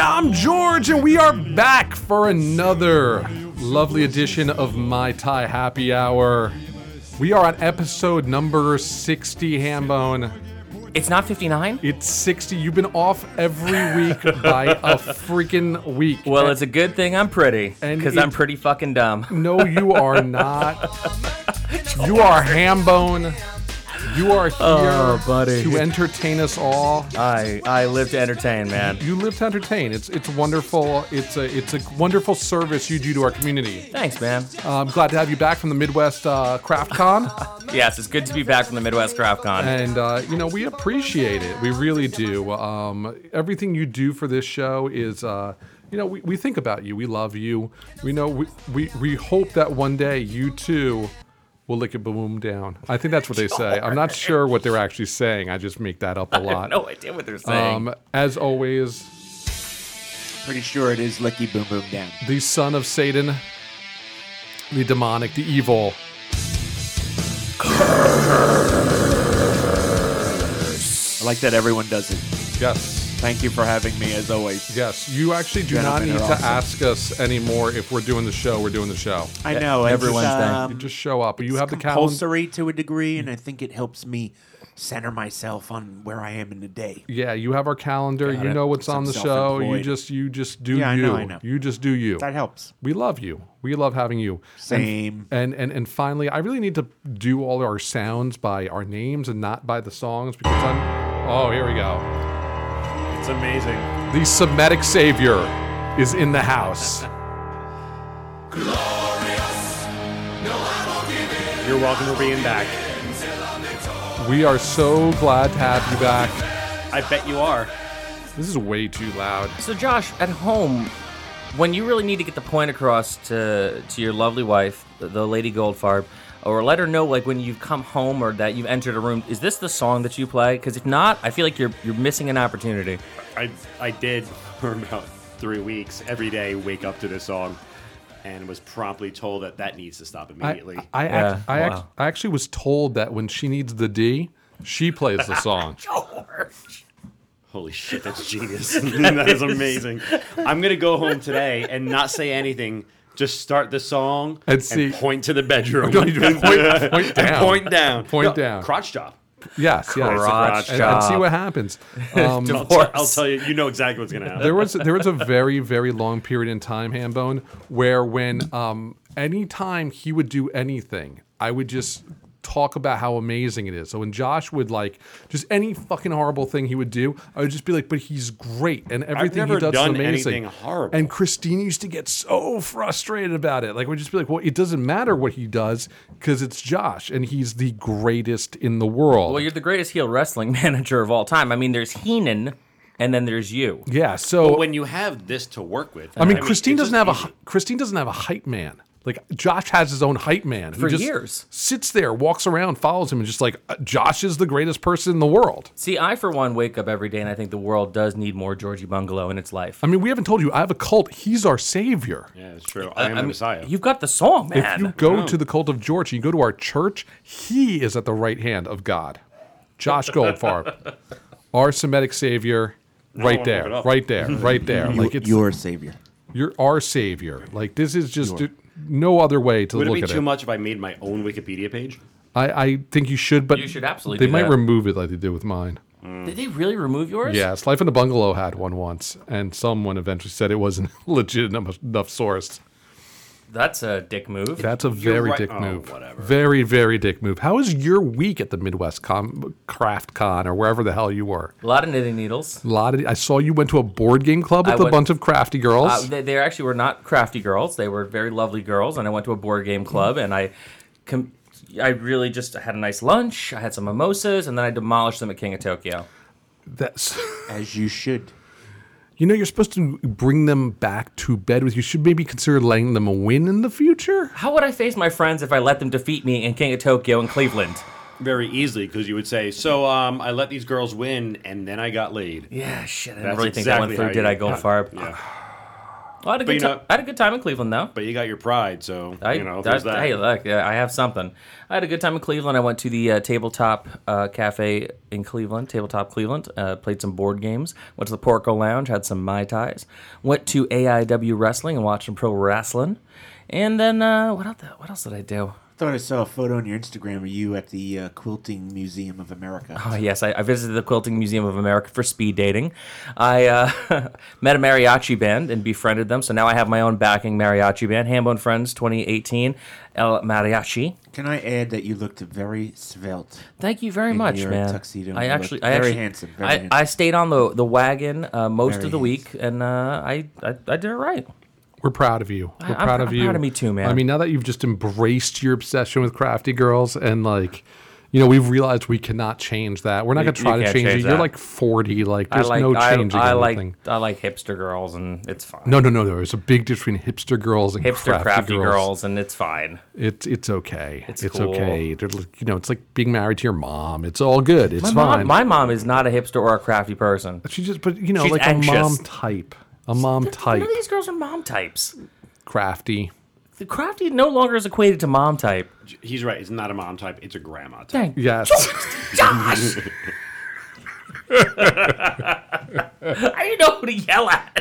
I'm George, and we are back for another lovely edition of My Thai Happy Hour. We are on episode number 60, Hambone. It's not 59? It's 60. You've been off every week by a freaking week. Well, it's a good thing I'm pretty, And because I'm pretty fucking dumb. No, you are not. You are Hambone. You are here buddy. to entertain us all. I live to entertain, man. You live to entertain. It's wonderful. It's a wonderful service you do to our community. Thanks, man. I'm glad to have you back from the Midwest Craft Con. Yes, it's good to be back from the Midwest Craft Con. And, we appreciate it. We really do. Everything you do for this show is, we think about you. We love you. We know we hope that one day you too will lick a boom down. I think that's what they say. I'm not sure what they're actually saying. I just make that up a lot. I have no idea what they're saying. As always, Pretty sure it is Licky Boom Boom Down. the son of Satan, the demonic, the evil. I like that everyone does it. Yes. Thank you for having me, as always. Yes, you actually do not Gentlemen need are to awesome. ask us anymore if we're doing the show. We're doing the show. I know. Everyone's it's, done. You just show up. You have the calendar. compulsory to a degree, and I think it helps me center myself on where I am in the day. Yeah, you have our calendar. Got You it. know what's Since on the I'm show. You self-employed. just do Yeah, I you. know, I know. You just do you. That helps. We love you. We love having you. Same. And finally, I really need to do all our sounds by our names and not by the songs because oh, here we go. It's amazing. The Semitic Savior is in the house. You're welcome for being back. We are so glad to have you back. I bet you are. This is way too loud. So, Josh, at home, when you really need to get the point across to your lovely wife, the Lady Goldfarb, or let her know, like, when you've come home or that you've entered a room, is this the song that you play? Because if not, I feel like you're missing an opportunity. I did for about 3 weeks every day wake up to this song, and was promptly told that needs to stop immediately. I Wow. actually was told that when she needs the D, she plays the song. Holy shit, that's genius. That is amazing. I'm gonna go home today and not say anything. Just start the song And see- point to the bedroom. No, you just point down. And point down. Point down. Crotch job. Yes, yes. Crotch And see job. what happens. I'll tell you. You know exactly what's gonna happen. There was a very, very long period in time, Hambone, where when anytime he would do anything, I would just talk about how amazing it is. So when Josh would just any fucking horrible thing he would do, I would just be like, but he's great and everything never he does done is amazing. anything horrible. And Christine used to get so frustrated about it. Like we'd just be like, well, it doesn't matter what he does because it's Josh and he's the greatest in the world. Well, you're the greatest heel wrestling manager of all time. I mean, there's Heenan, and then there's you. yeah. So But when you have this to work with, Christine it's doesn't have just easy. Christine doesn't have a hype man. Like Josh has his own hype man who For just years. sits there, walks around, follows him, and just like Josh is the greatest person in the world. See, I, for one, wake up every day, and I think the world does need more Georgie Bungalow in its life. I mean, we haven't told you I have a cult. He's our savior. Yeah, it's true. I am the Messiah. You've got the song, man. If you go to the cult of George, you go to our church, he is at the right hand of God. Josh Goldfarb, our Semitic savior, right wanna there, look it up. right there, right there. Like it's Your savior. you're our savior. Like this is just no other way to Would it look be at too it. much if I made my own Wikipedia page? I think you should, but You should absolutely they do might that. remove it like they did with mine. Did they really remove yours? Yes, Life in the Bungalow had one once, and someone eventually said it wasn't legit enough source. That's a dick move. That's a You're very right. dick Oh, move. whatever. Very, very dick move. How was your week at the Midwest Craft Con or wherever the hell you were? A lot of knitting needles. I saw you went to a board game club with a went- bunch of crafty girls. They actually were not crafty girls. They were very lovely girls, and I went to a board game club, and I really just had a nice lunch. I had some mimosas, and then I demolished them at King of Tokyo. That's As you should. you're supposed to bring them back to bed with you. Should maybe consider letting them win in the future. How would I face my friends if I let them defeat me in King of Tokyo in Cleveland? Very easily, because you would say, so I let these girls win, and then I got laid. Yeah, shit. I didn't That's really think that went exactly through, how did you- I, Goldfarb? Yeah. Well, I had a good time in Cleveland, though. But you got your pride, so there's that. Hey, look, I have something. I had a good time in Cleveland. I went to the Tabletop Cafe in Cleveland, Tabletop Cleveland. Played some board games. Went to the Porco Lounge, had some Mai Tais. Went to AIW Wrestling and watched some pro wrestling. And then what else did I do? I thought I saw a photo on your Instagram of you at the Quilting Museum of America. Oh, yes, I visited the Quilting Museum of America for speed dating. I met a mariachi band and befriended them, so now I have my own backing mariachi band, Hambone Friends 2018, El Mariachi. Can I add that you looked very svelte? Thank you very much, your man. tuxedo. I You actually, look very handsome. Very handsome. I stayed on the wagon most Very of the week, and I did it right. We're proud of you. We're I'm proud of you. proud of me too, man. I mean, now that you've just embraced your obsession with crafty girls and we've realized we cannot change that. We're not going to try to can't change it. change You're that. like 40. Like, there's no changing anything. I like hipster girls, and it's fine. No. There's a big difference between hipster girls and Crafty girls, and it's fine. It's okay. It's cool. okay. It's like being married to your mom. It's all good. It's fine. My mom is not a hipster or a crafty person. She just, but She's like anxious. a mom type. A mom type. None of these girls are mom types. Crafty. The crafty no longer is equated to mom type. He's right. It's not a mom type. It's a grandma type. Dang. Yes. Josh! I didn't know who to yell at.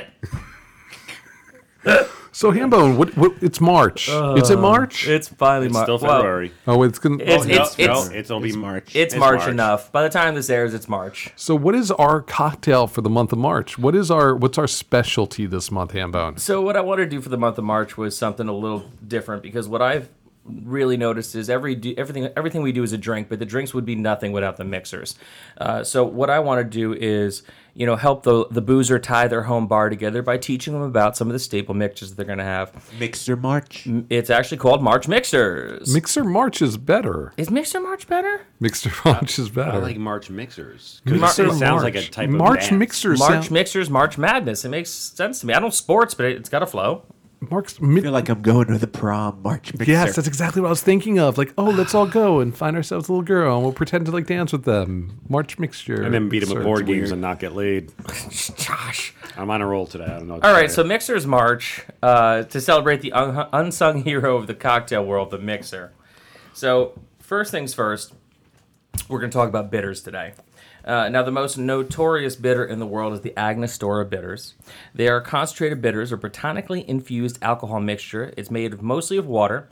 So Hambone, what? It's March. Is it March? It's finally March. Still February. Oh, it's gonna. It'll be March. It's March enough. By the time this airs, it's March. So what is our cocktail for the month of March? What's our specialty this month, Hambone? So what I wanted to do for the month of March was something a little different, because what I've really noticed is everything we do is a drink, but the drinks would be nothing without the mixers. So what I want to do is help the boozer tie their home bar together by teaching them about some of the staple mixers that they're going to have. Mixer March? It's actually called March Mixers. Mixer March is better. Is Mixer March better? Mixer March is better. I like March mixers. Because Mixer it sounds March. like a type March of dance. Mixers. March Mixers, March Madness. It makes sense to me. I don't sports, but it's got a flow. I feel like I'm going to the prom March Mixer. Yes, that's exactly what I was thinking of. Like, let's all go and find ourselves a little girl, and we'll pretend to like dance with them. March Mixture. And then beat them at Search. board games and not get laid. Josh. I'm on a roll today. I don't know. What All to right, say. so Mixers March to celebrate the unsung hero of the cocktail world, the mixer. So first things first, we're going to talk about bitters today. Now, the most notorious bitter in the world is the Angostura bitters. They are concentrated bitters or botanically infused alcohol mixture. It's made mostly of water,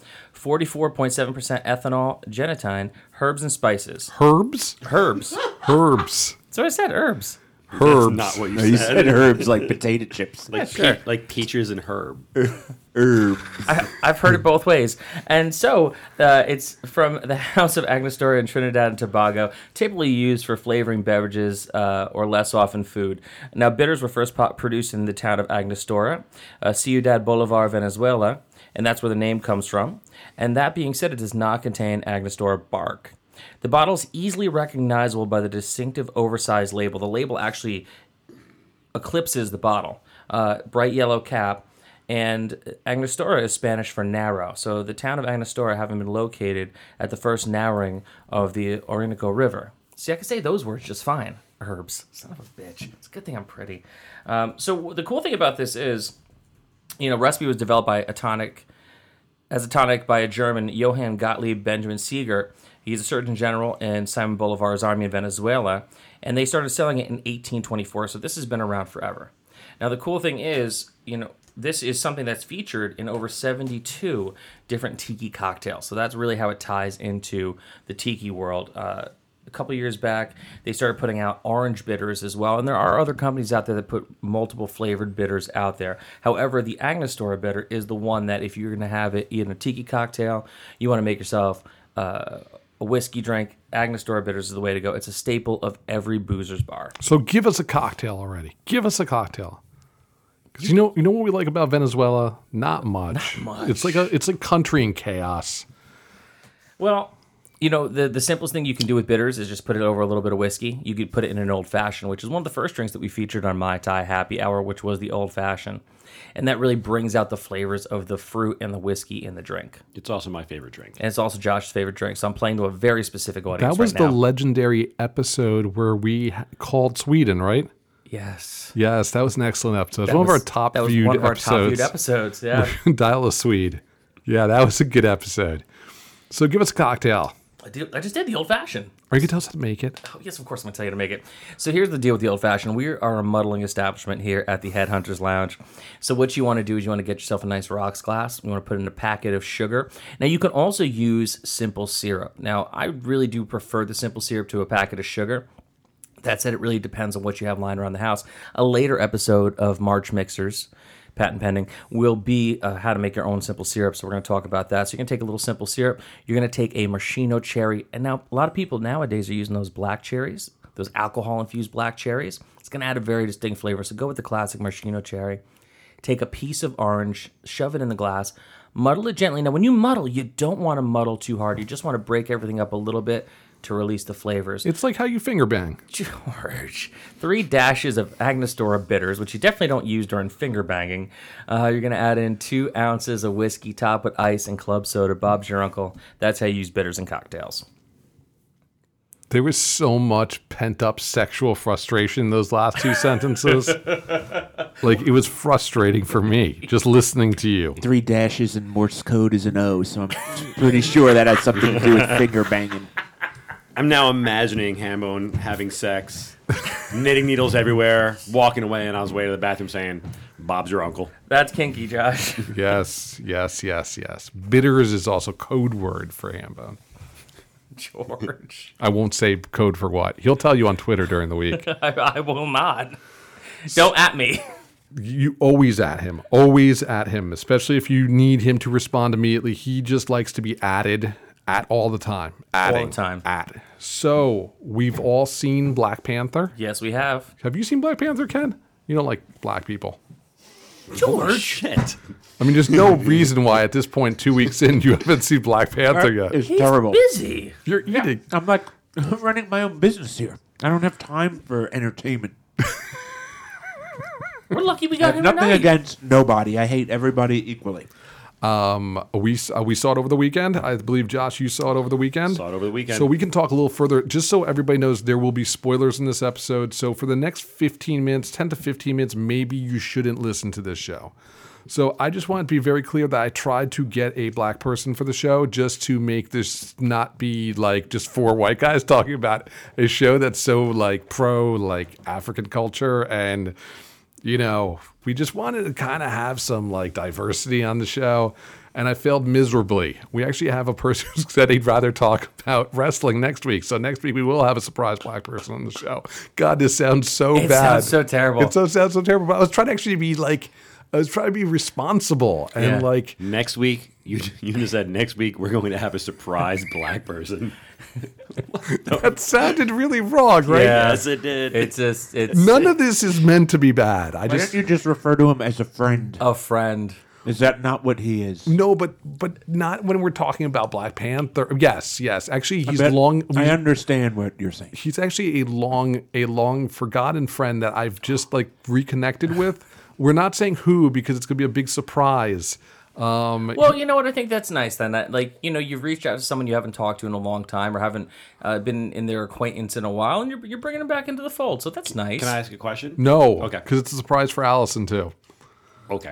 44.7% ethanol, genetine, herbs, and spices. Herbs. Herbs. Herbs. So I said herbs. Herbs. That's not what you No, said. you said herbs like potato chips. Like, sure. like peaches and herb. Herbs. I've heard it both ways. And so it's from the House of Angostura in Trinidad and Tobago, typically used for flavoring beverages or less often food. Now, bitters were first produced in the town of Angostura, Ciudad Bolivar, Venezuela, and that's where the name comes from. And that being said, it does not contain Angostura bark. The bottle is easily recognizable by the distinctive oversized label. The label actually eclipses the bottle. Bright yellow cap. And Angostura is Spanish for narrow. So the town of Angostura having been located at the first narrowing of the Orinoco River. See, I can say those words just fine. Herbs. Son of a bitch. It's a good thing I'm pretty. So the cool thing about this is, recipe was developed by a tonic by a German, Johann Gottlieb Benjamin Sieger. He's a Surgeon General in Simon Bolivar's army in Venezuela. And they started selling it in 1824. So this has been around forever. Now, the cool thing is, this is something that's featured in over 72 different tiki cocktails. So that's really how it ties into the tiki world. A couple years back, they started putting out orange bitters as well. And there are other companies out there that put multiple flavored bitters out there. However, the Angostura bitter is the one that if you're going to have it in a tiki cocktail, you want to make yourself a whiskey drink, Angostura bitters is the way to go. It's a staple of every boozer's bar. So give us a cocktail already. Give us a cocktail. Because you know what we like about Venezuela? Not much. It's like country in chaos. Well, the simplest thing you can do with bitters is just put it over a little bit of whiskey. You could put it in an old fashioned, which is one of the first drinks that we featured on Mai Tai Happy Hour, which was the old fashioned. And that really brings out the flavors of the fruit and the whiskey in the drink. It's also my favorite drink. And it's also Josh's favorite drink. So I'm playing to a very specific audience That was right now. the legendary episode where we called Sweden, right? Yes. Yes, that was an excellent episode. One of our top That was viewed one of our episodes. top viewed episodes. Yeah. Dial a Swede. Yeah, that was a good episode. So give us a cocktail. I just did the old fashioned. Or you can tell us how to make it. Oh, yes, of course I'm going to tell you to make it. So here's the deal with the old fashioned. We are a muddling establishment here at the Headhunters Lounge. So what you want to do is you want to get yourself a nice rocks glass. You want to put in a packet of sugar. Now you can also use simple syrup. Now I really do prefer the simple syrup to a packet of sugar. That said, it really depends on what you have lying around the house. A later episode of March Mixers, patent pending, will be how to make your own simple syrup. So we're going to talk about that. So you're going to take a little simple syrup. You're going to take a maraschino cherry. And now a lot of people nowadays are using those black cherries, those alcohol-infused black cherries. It's going to add a very distinct flavor. So go with the classic maraschino cherry. Take a piece of orange, shove it in the glass, muddle it gently. Now when you muddle, you don't want to muddle too hard. You just want to break everything up a little bit to release the flavors. It's like how you finger bang. George, 3 dashes of Angostura bitters, which you definitely don't use during finger banging. You're going to add in 2 ounces of whiskey, top with ice and club soda. Bob's your uncle. That's how you use bitters in cocktails. There was so much pent-up sexual frustration in those last 2 sentences. Like, it was frustrating for me just listening to you. 3 dashes and Morse code is an O, so I'm pretty sure that has something to do with finger banging. I'm now imagining Hambone having sex, knitting needles everywhere, walking away, and on his way to the bathroom saying, "Bob's your uncle." That's kinky, Josh. Yes. Bitters is also code word for Hambone. George. I won't say code for what. He'll tell you on Twitter during the week. I will not. Don't at me. You always at him, especially if you need him to respond immediately. He just likes to be added at all the time. Adding, All the time. At. So we've all seen Black Panther. Yes, we have. Have you seen Black Panther, Ken? You don't like black people. George. Shit. I mean, there's no reason why at this point, 2 weeks in, you haven't seen Black Panther yet. It's He's terrible. busy. You're eating. I'm like running my own business here. I don't have time for entertainment. We're lucky we I got have him nothing tonight. against nobody. I hate everybody equally. We saw it over the weekend. I believe, Josh, you saw it over the weekend. Saw it over the weekend. So we can talk a little further, just so everybody knows there will be spoilers in this episode. So for the next 15 minutes, 10 to 15 minutes, maybe you shouldn't listen to this show. So I just want to be very clear that I tried to get a black person for the show just to make this not be like just 4 white guys talking about a show that's so like pro like African culture. And, you know, we just wanted to kind of have some like diversity on the show. And I failed miserably. We actually have a person who said he'd rather talk about wrestling next week. So next week we will have a surprise black person on the show. God, this sounds so It bad. sounds so terrible. It sounds so terrible. But I was trying to actually be like, I was trying to be responsible and Yeah. like, Next week, you just said next week we're going to have a surprise black person. that sounded really wrong, right? Yeah. Yes, it did. It's just, it's None of this is meant to be bad. I Why just don't you just refer to him as a friend? a friend. Is that not what he is? no, but not when we're talking about Black Panther. Yes. Actually, he's But long. I understand what you're saying. He's actually a long forgotten friend that I've just like reconnected with. We're not saying who because it's gonna be a big surprise. Well, you know what? I think that's nice then. That, like, you know, you've reached out to someone you haven't talked to in a long time or haven't been in their acquaintance in a while, and you're bringing them back into the fold. So that's nice. Can I ask a question? No, Okay. because it's a surprise for Allison too. Okay.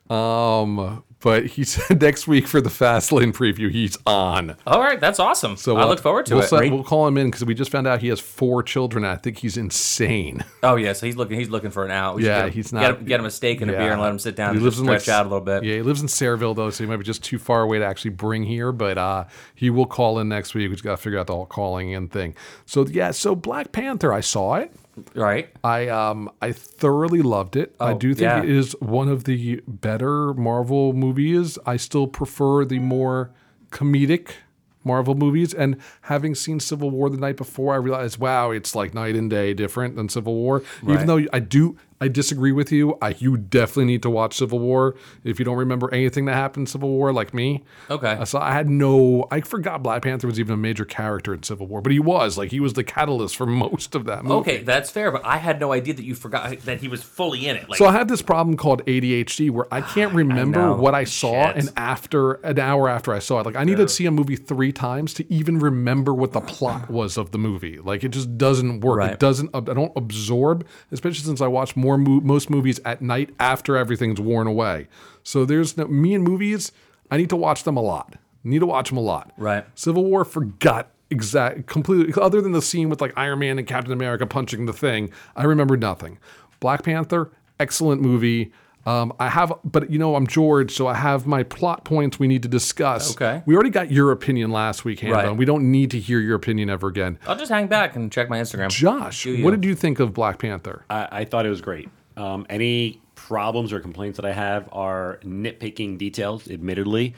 But he said next week for the Fastlane preview, he's on. All right, that's awesome. So I look forward to we'll it. We'll call him in because we just found out he has 4 children. I think he's insane. Oh yeah, so he's looking for an out. We should Yeah, get him, he's not- get him a steak and a beer and let him sit down He and lives just in, like, stretch out a little bit. Yeah, he lives in Sayreville though, so he might be just too far away to actually bring here. But he will call in next week. We just got to figure out the whole calling in thing. So yeah, so Black Panther, I saw it. Right? I thoroughly loved it. I Oh, do think yeah. it is one of the better Marvel movies. I still prefer the more comedic Marvel movies. And having seen Civil War the night before, I realized, wow, it's like night and day different than Civil War. Even Right. though I do I disagree with you. You definitely need to watch Civil War if you don't remember anything that happened in Civil War, like me. Okay. So I forgot Black Panther was even a major character in Civil War, but he was the catalyst for most of that movie. Okay, that's fair, but I had no idea that you forgot that he was fully in it. Like, So I have this problem called ADHD where I can't remember know. what I saw, Shit. and an hour after I saw it, like I need to see a movie 3 times to even remember what the plot was of the movie. Like it just doesn't work. Right. It doesn't. I don't absorb, especially since I watch most movies at night after everything's worn away. So there's me and movies. I need to watch them a lot. Right. Civil War forgot completely, other than the scene with like Iron Man and Captain America punching the thing. I remember nothing. Black Panther, excellent movie. I'm George, so I have my plot points we need to discuss. Okay. We already got your opinion last week, Hannah. Right. We don't need to hear your opinion ever again. I'll just hang back and check my Instagram. Josh, Do you? what did you think of Black Panther? I thought it was great. Any problems or complaints that I have are nitpicking details, admittedly.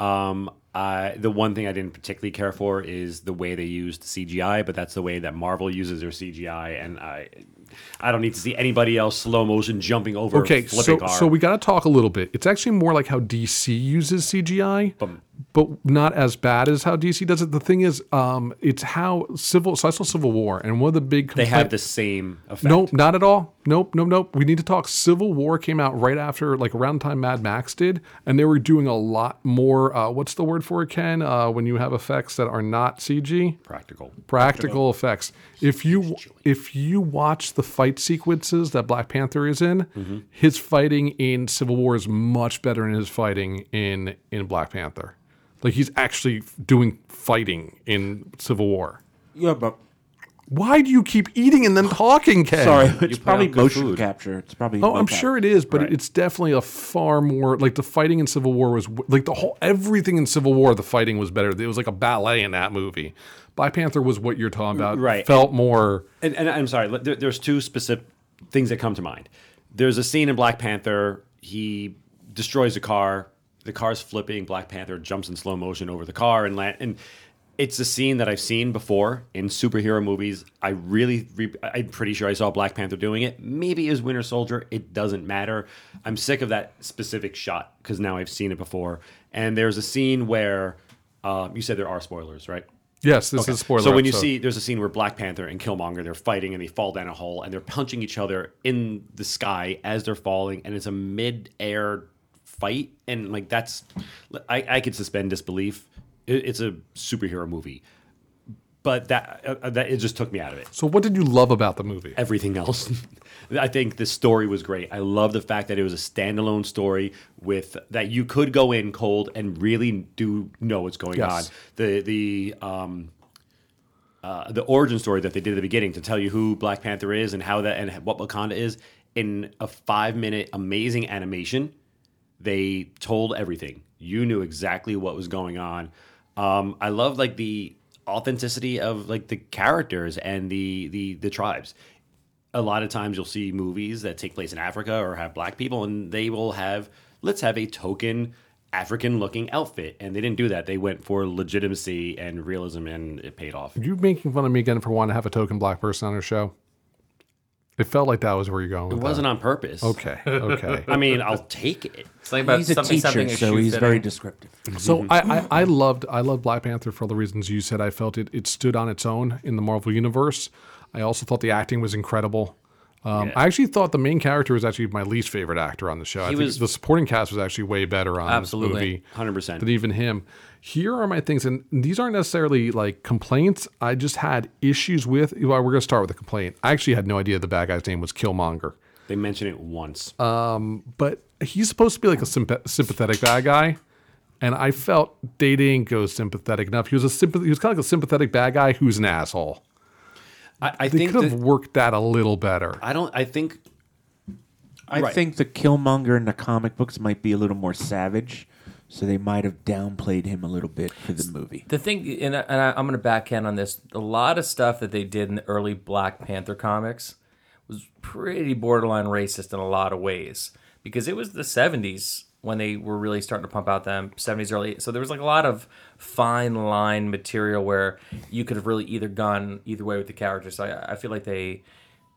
The one thing I didn't particularly care for is the way they used CGI, but that's the way that Marvel uses their CGI, and I don't need to see anybody else slow motion jumping over a flipping car. So we got to talk a little bit. It's actually more like how DC uses CGI, but not as bad as how DC does it. The thing is, it's how So I saw Civil War, and one of the big they have the same effect. Nope, not at all. Nope. We need to talk. Civil War came out right after, like around the time Mad Max did, and they were doing a lot more. What's the word for it, Ken? When you have effects that are not CG, practical effects. If you watch the fight sequences that Black Panther is in, his fighting in Civil War is much better than his fighting in Black Panther. Like he's actually doing fighting in Civil War. Yeah, but Why do you keep eating and then talking, Ken? sorry, it's put probably out good motion food. capture. It's probably. Oh, I'm mocap. sure it is, but Right. it's definitely a far more like the fighting in Civil War was like everything in Civil War. The fighting was better. It was like a ballet in that movie. Black Panther was what you're talking about. Right. Felt more. And I'm sorry, there's two specific things that come to mind. There's a scene in Black Panther. He destroys a car. The car's flipping. Black Panther jumps in slow motion over the car and land. And it's a scene that I've seen before in superhero movies. I'm pretty sure I saw Black Panther doing it. Maybe it was Winter Soldier. It doesn't matter. I'm sick of that specific shot because now I've seen it before. And there's a scene where you said there are spoilers, right? Yes, this is a spoiler. So when you episode. see, there's a scene where Black Panther and Killmonger, they're fighting and they fall down a hole and they're punching each other in the sky as they're falling, and it's a mid-air fight, and like I could suspend disbelief. It's a superhero movie, but that it just took me out of it. So what did you love about the movie? Everything else, I think the story was great. I love the fact that it was a standalone story with that you could go in cold and really do know what's going Yes. on. The origin story that they did at the beginning to tell you who Black Panther is and how that and what Wakanda is in a 5-minute amazing animation. They told everything. You knew exactly what was going on. I love like the authenticity of like the characters and the tribes. A lot of times you'll see movies that take place in Africa or have black people, and they will have, let's have a token African looking outfit. And they didn't do that. They went for legitimacy and realism, and it paid off. Are you making fun of me again for wanting to have a token black person on our show? It felt like that was where you're going with It wasn't on purpose. Okay. I mean, I'll take it. Something about He's a something, teacher, something so he's very descriptive. So I loved Black Panther for all the reasons you said. I felt it stood on its own in the Marvel universe. I also thought the acting was incredible. I actually thought the main character was actually my least favorite actor on the show. I think was- the supporting cast was actually way better on Absolutely. this movie 100%. than even him. Here are my things, and these aren't necessarily like complaints. I just had issues with. Well, we're going to start with a complaint. I actually had no idea the bad guy's name was Killmonger. They mention it once. But he's supposed to be like a sympathetic bad guy, and I felt they didn't go sympathetic enough. He was kind of like a sympathetic bad guy who's an asshole. I They think could have that, worked that a little better. I think I Right. think the Killmonger in the comic books might be a little more savage, so they might have downplayed him a little bit for the movie. The thing, I'm going to backhand on this. A lot of stuff that they did in the early Black Panther comics was pretty borderline racist in a lot of ways because it was the 70s when they were really starting to pump out them 70s early. So there was like a lot of fine line material where you could have really either gone either way with the characters. So I feel like they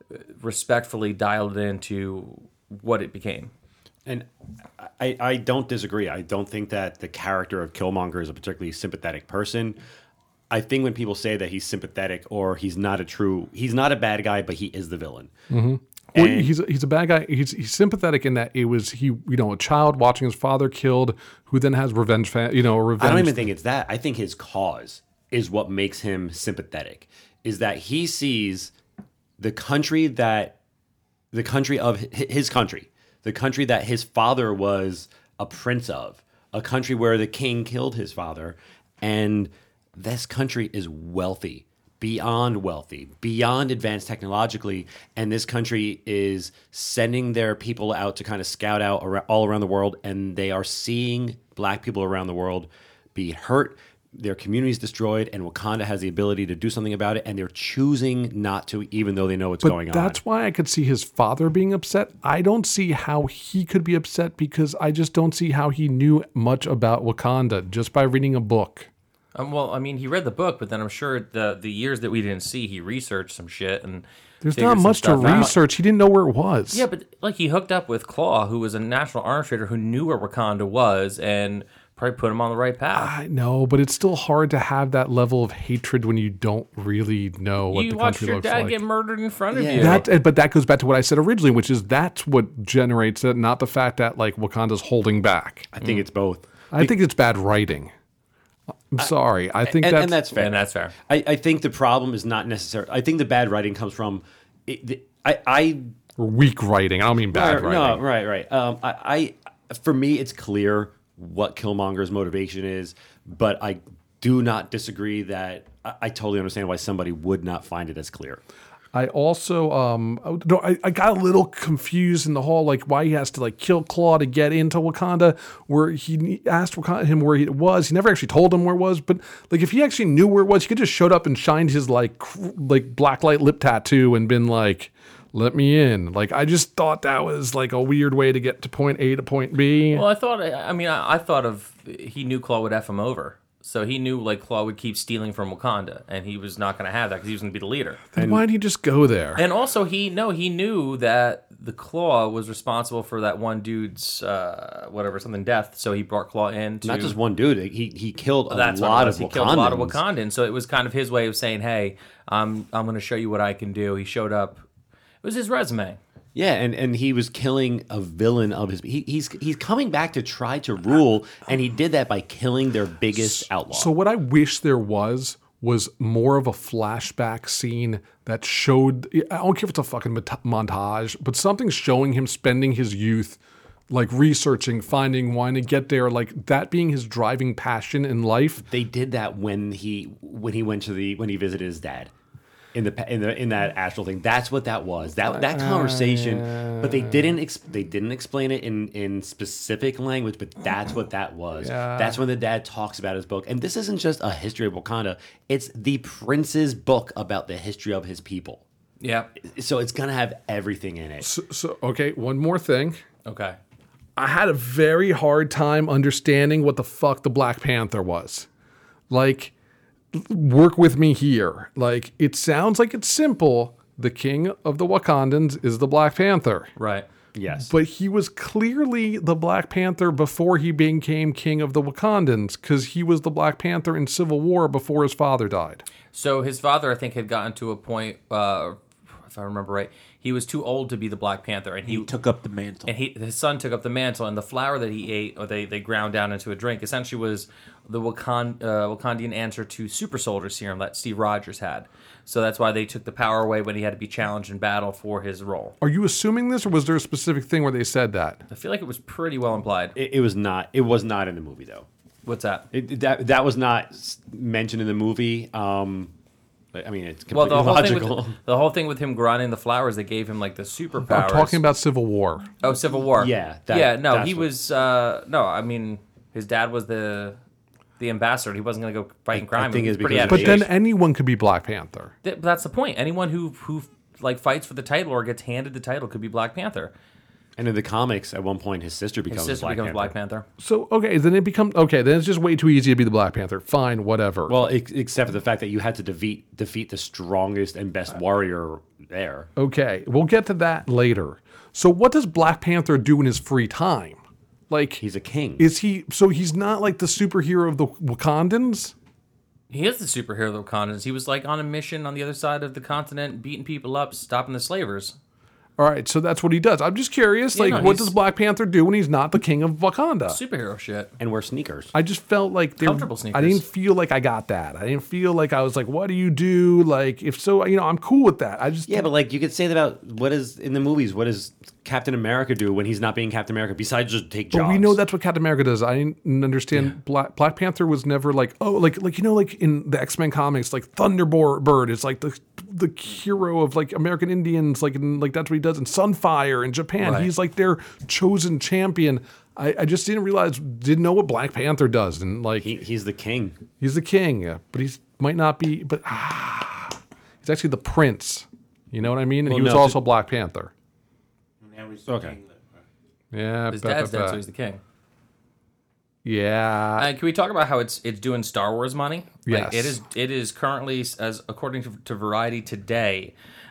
respectfully dialed it into what it became. And I don't disagree. I don't think that the character of Killmonger is a particularly sympathetic person. I think when people say that he's sympathetic or he's not a bad guy, but he is the villain. Well, he's a bad guy. He's sympathetic in that it was a child watching his father killed, who then has revenge. A revenge. I don't even think it's that. I think his cause is what makes him sympathetic. Is that he sees the country of his country, the country that his father was a prince of, a country where the king killed his father, and this country is wealthy, beyond advanced technologically, and this country is sending their people out to kind of scout out all around the world, and they are seeing black people around the world be hurt, their communities destroyed, and Wakanda has the ability to do something about it, and they're choosing not to, even though they know what's going on. That's why I could see his father being upset. I don't see how he could be upset because I just don't see how he knew much about Wakanda just by reading a book. Well, I mean, he read the book, but then I'm sure the years that we didn't see, he researched some shit and There's figured not some much to stuff out. research. He didn't know where it was. Yeah, but like he hooked up with Claw, who was a national arms trader who knew where Wakanda was and probably put him on the right path. I know, but it's still hard to have that level of hatred when you don't really know what You the watched country your looks dad like. get murdered in front of you. But that goes back to what I said originally, which is that's what generates it, not the fact that like Wakanda's holding back. I think it's both. I think it's bad writing. I'm sorry. I think And that's fair. And that's fair. I think the problem is not necessarily. I think the bad writing comes from. weak writing. I don't mean bad writing. No, right. For me, it's clear what Killmonger's motivation is, but I do not disagree that I totally understand why somebody would not find it as clear. I also I got a little confused in the whole like why he has to like kill Claw to get into Wakanda, where he asked him where it was. He never actually told him where it was, but like if he actually knew where it was, he could just showed up and shined his like blacklight lip tattoo and been like, let me in. Like I just thought that was like a weird way to get to point A to point B. Well, I thought of he knew Claw would F him over. So he knew like Claw would keep stealing from Wakanda, and he was not going to have that because he was going to be the leader. Then why did he just go there? And also he knew that the Claw was responsible for that one dude's death. So he brought Claw in to Not just one dude. He killed That's a what it lot was. of He Wakandans. killed a lot of Wakandans. So it was kind of his way of saying, "Hey, I'm going to show you what I can do." He showed up. It was his resume. Yeah, and he was killing a villain of his. He's coming back to try to rule, and he did that by killing their biggest outlaw. So what I wish there was more of a flashback scene that showed. I don't care if it's a fucking montage, but something showing him spending his youth, like researching, finding, wanting to get there, like that being his driving passion in life. They did that when he visited his dad. In that astral thing, that's what that was. That conversation, but they didn't explain it in specific language. But that's what that was. Yeah. That's when the dad talks about his book, and this isn't just a history of Wakanda. It's the prince's book about the history of his people. Yeah. So it's gonna have everything in it. So okay, one more thing. Okay. I had a very hard time understanding what the fuck the Black Panther was. Like, work with me here. Like, it sounds like it's simple. The king of the Wakandans is the Black Panther. Right. Yes, But he was clearly the Black Panther before he became king of the Wakandans, because he was the Black Panther in Civil War before his father died. So his father, I think, had gotten to a point, if I remember right, he was too old to be the Black Panther, and He took up the mantle. and his son took up the mantle, and the flour that he ate, or they ground down into a drink, essentially was the Wakandian answer to super soldier serum that Steve Rogers had. So that's why they took the power away when he had to be challenged in battle for his role. Are you assuming this, or was there a specific thing where they said that? I feel like it was pretty well implied. it was not. It was not in the movie though. What's that? That was not mentioned in the movie. I mean, it's Well, completely logical. the whole thing with him grinding the flowers, they gave him like the superpowers. I'm talking about Civil War. Oh, Civil War. Yeah, He was. No, I mean, his dad was the ambassador. He wasn't going to go fighting crime. think He was it's pretty because of But advantageous. then anyone could be Black Panther. That's the point. Anyone who like fights for the title or gets handed the title could be Black Panther. And in the comics, at one point, his sister becomes His sister Black becomes Panther. Black Panther. So okay, then it becomes okay. Then it's just way too easy to be the Black Panther. Fine, whatever. Well, except for the fact that you had to defeat the strongest and best warrior there. Okay, we'll get to that later. So what does Black Panther do in his free time? Like, He's a king. is he? So he's not like the superhero of the Wakandans. He is the superhero of the Wakandans. He was like on a mission on the other side of the continent, beating people up, stopping the slavers. All right, so that's what he does. I'm just curious, like, no, what he's- does Black Panther do when he's not the king of Wakanda? Superhero shit. and wear sneakers. I just felt like Comfortable I sneakers. didn't feel like I got that. I didn't feel like I was like, what do you do? Like, if so, I'm cool with that. I just Yeah, but like you could say that about what is in the movies. What does Captain America do when he's not being Captain America? Besides just take jobs. But we know that's what Captain America does. I didn't understand. Black Panther was never like, oh, like in the X-Men comics, like Thunderbird is like the hero of like American Indians, like that's what he does in Sunfire in Japan. Right. He's like their chosen champion. I just didn't know what Black Panther does, and like he's the king. he's the king, but he's might not be, but he's actually the prince. You know what I mean? And Well, he was no, also Black Panther. Okay. Yeah, His dad's dead, so he's the king. yeah. Can we talk about how it's doing Star Wars money? Like, Yes. it is currently, as according to Variety today,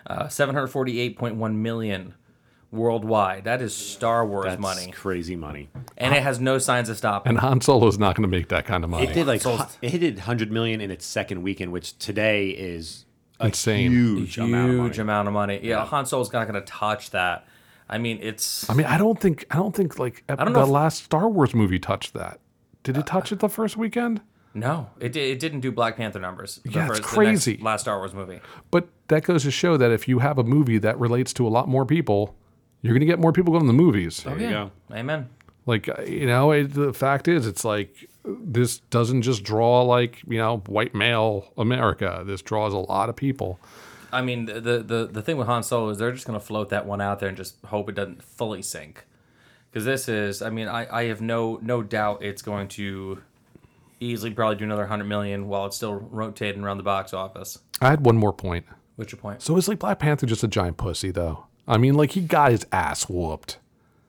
748.1 million worldwide. That is Star Wars That's money, crazy money. and it has no signs of stopping. And Han Solo's not going to make that kind of money. It did it hit 100 million in its second weekend, which today is a Insane. huge amount of money. amount of money. Yeah, Han Solo's not going to touch that. I mean, it's. I mean, I don't think like don't know the if- last Star Wars movie touched that. Did it touch it the first weekend? No, it didn't do Black Panther numbers. Yeah, it's the crazy. next last Star Wars movie. But that goes to show that if you have a movie that relates to a lot more people, you're going to get more people going to the movies. There you go. Amen. Like, the fact is, it's like this doesn't just draw like, white male America. This draws a lot of people. I mean, the thing with Han Solo is they're just going to float that one out there and just hope it doesn't fully sink. Because this is, I mean, I have no doubt it's going to easily probably do another 100 million while it's still rotating around the box office. I had one more point. What's your point? So is like Black Panther just a giant pussy, though? I mean, like, he got his ass whooped.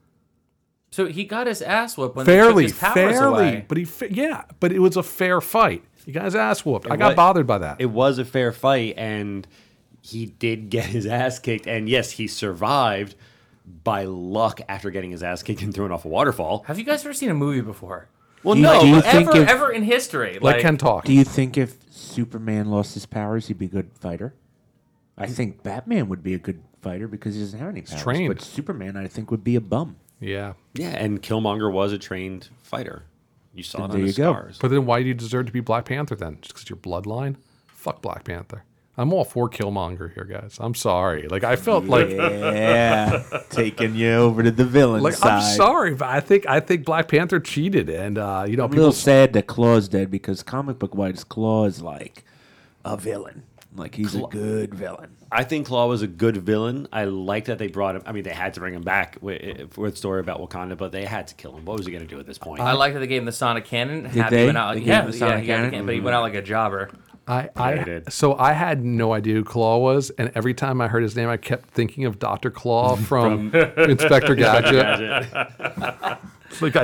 So he got his ass whooped when Fairly, they took his powers away. but but it was a fair fight. He got his ass whooped. I wa- got bothered by that. It was a fair fight, and he did get his ass kicked. And yes, he survived by luck after getting his ass kicked and thrown off a waterfall. Have you guys ever seen a movie before? Well, Do you- no, do you but think if- Ever in history? Let Ken talk. Do you think if Superman lost his powers, he'd be a good fighter? I think Batman would be a good fighter because he doesn't have any powers. trained. But Superman, I think, would be a bum. Yeah. yeah, and Killmonger was a trained fighter. You saw it There on you his go. scars. But then why do you deserve to be Black Panther then? Just because your bloodline? Fuck Black Panther. I'm all for Killmonger here, guys. I'm sorry. Like, I felt like Yeah, taking you over to the villain side. I'm sorry, but I think Black Panther cheated, and I'm a people. little sad that Claw's dead because comic book wise, Claw is like a villain. Like he's a good villain. I think Claw was a good villain. I like that they brought him. I mean, they had to bring him back with a story about Wakanda, but they had to kill him. What was he going to do at this point? I like that they gave him the Sonic Cannon. Did Happy they? went out like, They gave him the he Sonic got the Cannon? cannon, but he went out like a jobber. I did. so I had no idea who Claw was, and every time I heard his name, I kept thinking of Dr. Claw from Inspector Gadget. It's like I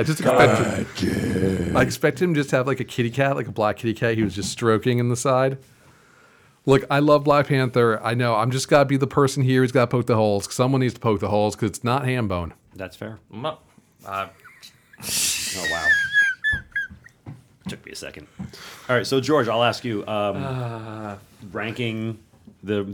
expect him just to have like a kitty cat, like a black kitty cat. He was just stroking in the side. Look, I love Black Panther. I know. I'm just gotta be the person here who's gotta poke the holes. Someone needs to poke the holes because it's not Hambone. That's fair. Uh, Oh wow. Took me a second. All right, so George, I'll ask you, ranking the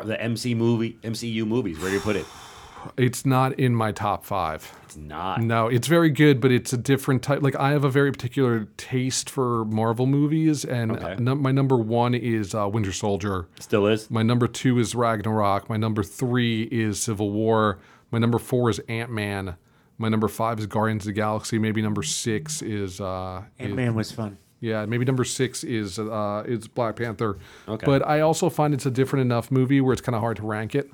MCU movies. Where do you put it? It's not in my top 5. It's not. No, it's very good, but it's a different type. Like, I have a very particular taste for Marvel movies, and Okay. my number 1 is Winter Soldier. Still is. My number 2 is Ragnarok. My number 3 is Civil War. My number 4 is Ant-Man. My number 5 is Guardians of the Galaxy. Maybe number 6 is Ant-Man was fun. yeah, maybe number 6 is Black Panther. Okay. But I also find it's a different enough movie where it's kind of hard to rank it.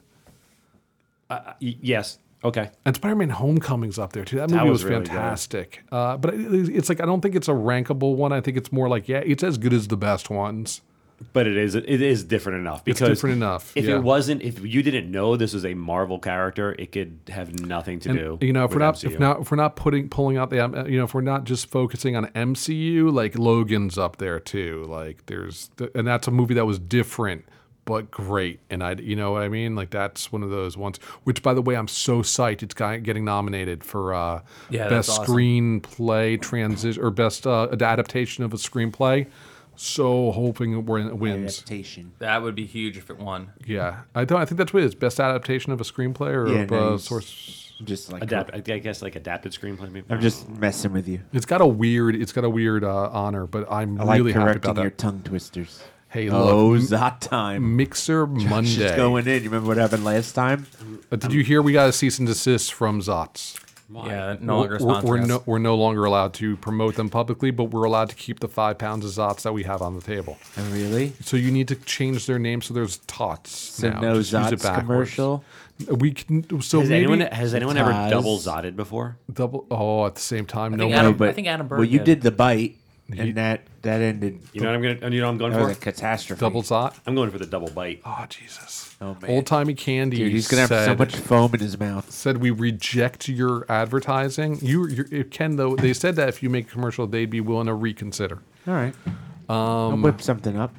Yes. Okay. And Spider-Man: Homecoming's up there too. That movie was was really good. fantastic. But it's like I don't think it's a rankable one. I think it's more like it's as good as the best ones. But it is different enough because different enough, If yeah. it wasn't, if you didn't know this was a Marvel character, it could have nothing to do. You know, if with we're not pulling out the, you know, if we're not just focusing on MCU, like Logan's up there too. Like and that's a movie that was different but great. And you know what I mean? Like that's one of those ones. Which, by the way, I'm so psyched it's getting nominated for Yeah, best that's awesome. screenplay transition or best adaptation of a screenplay. So hoping it wins. Adaptation. That would be huge if it won. Yeah, I think that's what it is. Best adaptation of a screenplay or Yeah, no, source. I'm just like I guess like adapted screenplay. Maybe. I'm just messing with you. It's got a weird honor, but I'm I like really happy correcting about your that. tongue twisters. Hey, Oh, look, Zot time. Mixer She's Monday. going in. You remember what happened last time? Did you hear we got a cease and desist from Zots? Yeah, no longer sponsoring us. We're no longer allowed to promote them publicly, but we're allowed to keep the 5 pounds of Zots that we have on the table. Oh, really? So you need to change their name so there's Tots. So now. no Just use it Zots backwards. commercial? We can. So Has maybe anyone ever Taz. double zotted before? double. Oh, at the same time, no think one. Adam- I think Adam Bird Well, you did. did the bite, and that ended. You know what I'm going That was a for? catastrophe. Double Zot. I'm going for the double bite. Oh Jesus. Oh, man. Old timey candy. Dude, he's gonna have so said- much foam in his mouth. said we reject your advertising. You Ken, though, they said that if you make a commercial, they'd be willing to reconsider. All right. I'll whip something up.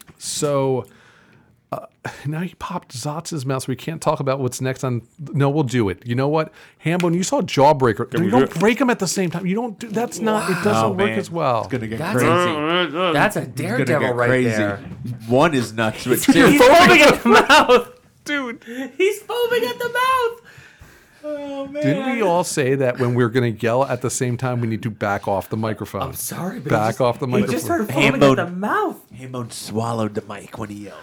So now he popped Zotz's mouth, so we can't talk about what's next on. No, we'll do it. You know what, Hambone, you saw Jawbreaker. Dude, you don't break them at the same time. You don't. Do, that's not. It doesn't Oh, work man. as well. It's gonna get That's crazy. That's a It's gonna daredevil get right crazy. there. One is nuts, but He's two. foaming at the mouth. Dude, He's foaming at the mouth. Oh man. didn't we all say that when we're going to yell at the same time, we need to back off the microphone? I'm sorry, but Back off the He microphone. just started foaming Hambone. at the mouth. Hambone swallowed the mic when he yelled.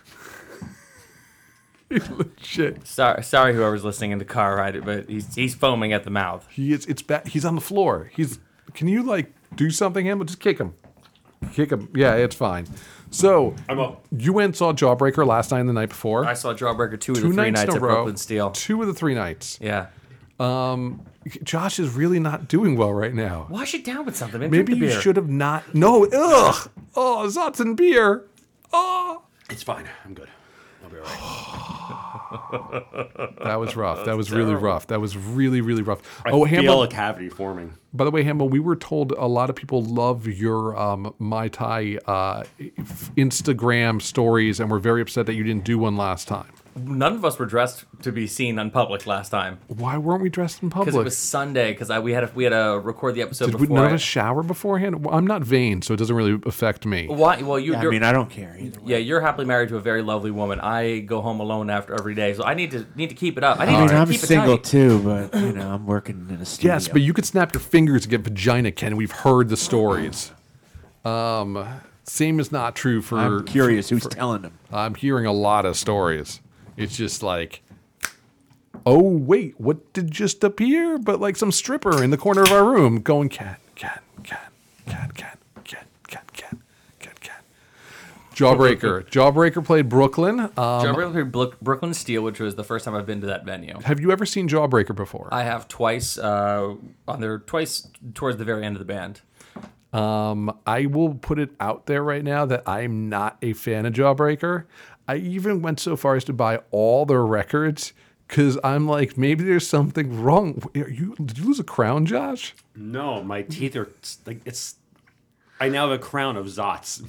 Shit. Sorry, whoever's listening in the car ride, but he's foaming at the mouth. He is. It's bad. He's on the floor. Can you like do something, Hambone? Just kick him. Kick him. Yeah, it's fine. So I'm up. you went and saw Jawbreaker last night and the night before. I saw Jawbreaker 2 of the 2 3 nights nights in at a row. Brooklyn Steel. 2 of the 3 nights. Yeah. Josh is really not doing well right now. Wash it down with something. Man. Maybe Drink the you beer. should have not. No. Ugh. Oh, Zots and beer. Oh. It's fine. I'm good. I'll be all right. That was rough. That was really rough. That was really, really rough. I Oh, feel Hambone. a cavity forming. By the way, Hambone, we were told a lot of people love your Mai Tai Instagram stories, and we're very upset that you didn't do one last time. None of us were dressed to be seen in public last time Why weren't we dressed in because public? it was Sunday. Because we had to record the episode Did we before. none of us shower beforehand? Well, I'm not vain, so it doesn't really affect me. Why? Well, I you're mean, I don't care either way. yeah, you're happily married to a very lovely woman. I go home alone after every day, so I need to keep it up. I need I mean, to I'm keep it single tight. too, but you know, I'm working in a studio. Yes, but you could snap your fingers and get vagina, Ken. We've heard the stories. Same is not true for. I'm curious who's telling them. I'm hearing a lot of stories. It's just like, oh wait, what did just appear? But like some stripper in the corner of our room going cat, cat, cat, cat, cat, cat, cat, cat, cat, cat. Jawbreaker played Brooklyn. Jawbreaker played Brooklyn Steel, which was the first time I've been to that venue. Have you ever seen Jawbreaker before? I have twice twice towards the very end of the band. I will put it out there right now that I'm not a fan of Jawbreaker. I even went so far as to buy all their records because I'm like, maybe there's something wrong. Did you lose a crown, Josh? No, my teeth are like it's. I now have a crown of Zots.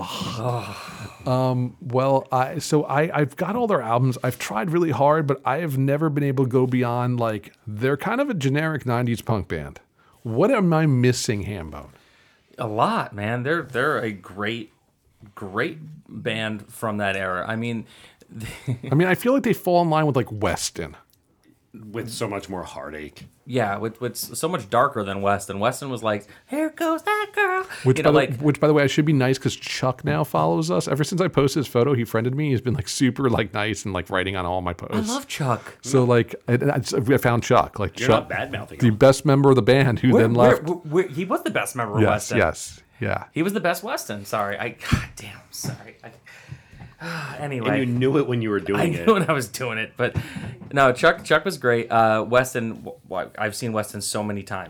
Well, I've got all their albums. I've tried really hard, but I have never been able to go beyond like they're kind of a generic '90s punk band. What am I missing, Hambone? A lot, man. They're a great band from that era. I mean, I feel like they fall in line with like Weston. With so much more heartache. yeah, with so much darker than Weston. Weston was like, "Here goes that girl," Which, you know, which, by the way, I should be nice because Chuck now follows us. Ever since I posted his photo, he friended me. He's been like super like nice and like writing on all my posts. I love Chuck. So like, I found Chuck. Like You're Chuck, not bad-mouthing the him. best member of the band, who then left. He was the best member of Yes, Weston. yes, yeah. He was the best Weston. Sorry, God damn, sorry. Anyway, And you knew it when you were doing I it. knew when I was doing it, but no, Chuck was great. Weston, I've seen Weston so many times.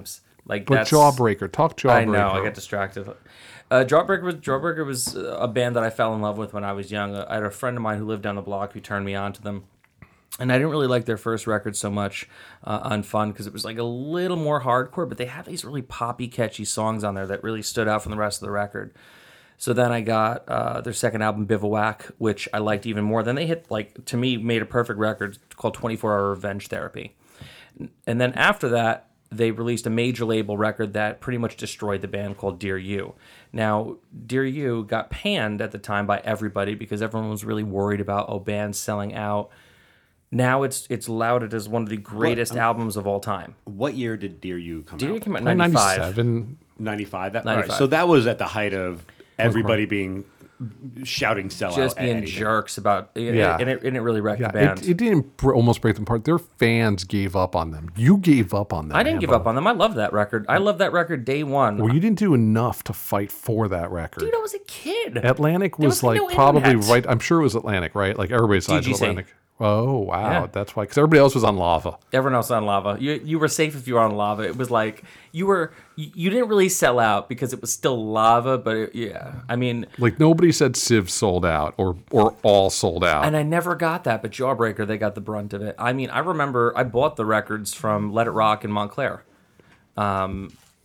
Like But that's Jawbreaker, talk Jawbreaker. I know, I got distracted. Jawbreaker was a band that I fell in love with when I was young. I had a friend of mine who lived down the block who turned me on to them. And I didn't really like their first record so much on Fun because it was like a little more hardcore, but they had these really poppy, catchy songs on there that really stood out from the rest of the record. So then I got their second album, Bivouac, which I liked even more. Then they hit, like, to me, made a perfect record called 24 Hour Revenge Therapy. And then after that, they released a major label record that pretty much destroyed the band called Dear You. Now, Dear You got panned at the time by everybody because everyone was really worried about, bands selling out. Now it's lauded as one of the greatest albums of all time. What year did Dear You come Dear out? You came out in 95. 97. 95. 95. All right, so that was at the height of everybody being shouting sellout. Just at being anything. jerks about it, Yeah. and it really wrecked Yeah, the band. it didn't almost break them apart. Their fans gave up on them. You gave up on them. I didn't give up on them. I love that record. I love that record day one. Well, you didn't do enough to fight for that record. Dude, I was a kid. Atlantic There was was like no probably internet. right. I'm sure it was Atlantic, right? Like everybody's side of DGC. Atlantic. Oh wow, Yeah. that's why. Because everybody else was on Lava. Everyone else on Lava. You were safe if you were on Lava. It was like you didn't really sell out because it was still Lava, but yeah, I mean, Like nobody said Civ sold out or all sold out. and I never got that. But Jawbreaker, they got the brunt of it. I mean, I remember I bought the records from Let It Rock in Montclair, and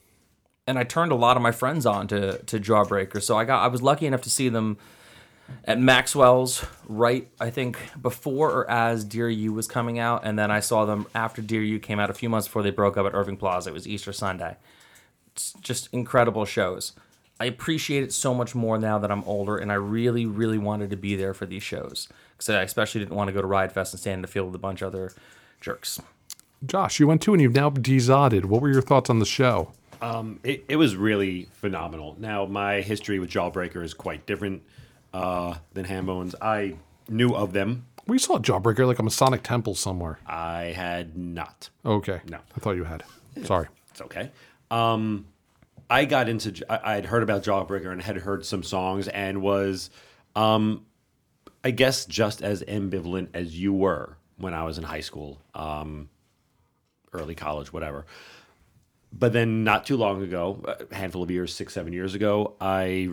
I turned a lot of my friends on to Jawbreaker. So I was lucky enough to see them at Maxwell's, right, I think, before or as Dear You was coming out, and then I saw them after Dear You came out a few months before they broke up at Irving Plaza. It was Easter Sunday. It's just incredible shows. I appreciate it so much more now that I'm older, and I really, really wanted to be there for these shows. Because I especially didn't want to go to Riot Fest and stand in the field with a bunch of other jerks. Josh, you went to and you've now dezodded. What were your thoughts on the show? It was really phenomenal. Now, my history with Jawbreaker is quite different than Hambones. I knew of them. We saw Jawbreaker like a Masonic temple somewhere. I had not. Okay. No. I thought you had. Sorry. It's okay. I got into. I had heard about Jawbreaker and had heard some songs and was, I guess, just as ambivalent as you were when I was in high school, early college, whatever. But then, not too long ago, a handful of years, 6-7 years ago, I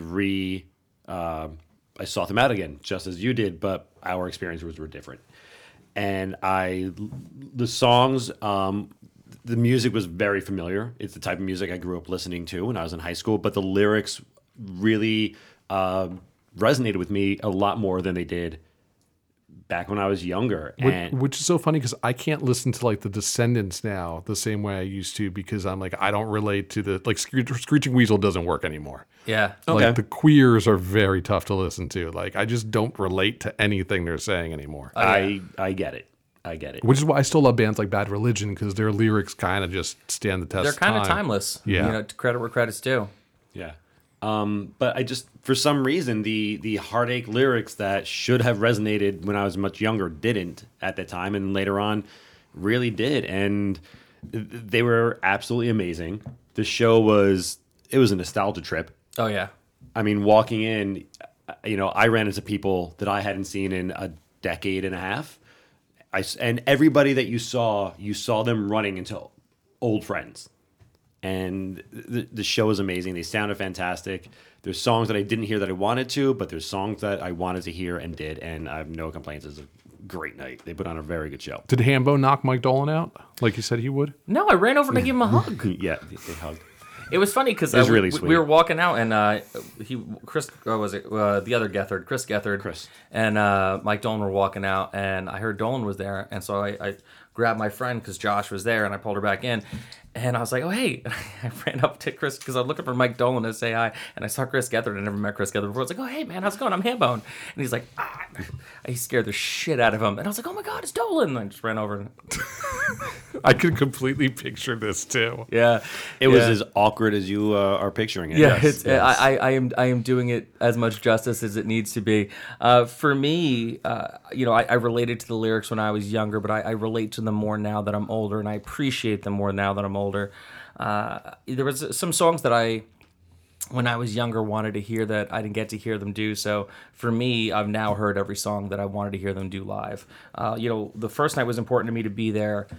sought them out again, just as you did, but our experiences were different. And the songs, the music was very familiar. It's the type of music I grew up listening to when I was in high school, but the lyrics really resonated with me a lot more than they did back when I was younger. And Which is so funny because I can't listen to like the Descendants now the same way I used to because I'm like, I don't relate to the, like Screeching Weasel doesn't work anymore. Yeah. Okay. Like the Queers are very tough to listen to. Like I just don't relate to anything they're saying anymore. I get it. I get it. Which is why I still love bands like Bad Religion because their lyrics kind of just stand the test. They're kind of time. timeless. Yeah. You know, credit where credit's due. Yeah. But I just, for some reason, the heartache lyrics that should have resonated when I was much younger didn't at that time, and later on really did. And they were absolutely amazing. The show was a nostalgia trip. Oh, yeah. I mean, walking in, I ran into people that I hadn't seen in a decade and a half. And everybody that you saw them running into old friends. And the show is amazing. They sounded fantastic. There's songs that I didn't hear that I wanted to, but there's songs that I wanted to hear and did. And I have no complaints. It was a great night. They put on a very good show. Did Hambo knock Mike Dolan out like he said he would? No, I ran over to give him a hug. Yeah, they hugged. It was funny because was really we sweet. were walking out and Chris, or was it the other Gethard, Chris Gethard, Chris. and Mike Dolan were walking out, and I heard Dolan was there, and so I grabbed my friend because Josh was there, and I pulled her back in, and I was like, oh hey, and I ran up to Chris because I was looking for Mike Dolan to say hi, and I saw Chris Gethard. I never met Chris Gethard before. I was like, oh hey man, how's it going? I'm Hambone, and he's like, he scared the shit out of him, and I was like, oh my god, it's Dolan, and I just ran over. I could completely picture this too. Yeah, It was as awkward as you are picturing it. Yeah, Yes, it's I am doing it as much justice as it needs to be. For me, I related to the lyrics when I was younger, but I relate to them more now that I'm older, and I appreciate them more now that I'm older. There was some songs that when I was younger, wanted to hear that I didn't get to hear them do. So for me, I've now heard every song that I wanted to hear them do live. The first night was important to me to be there.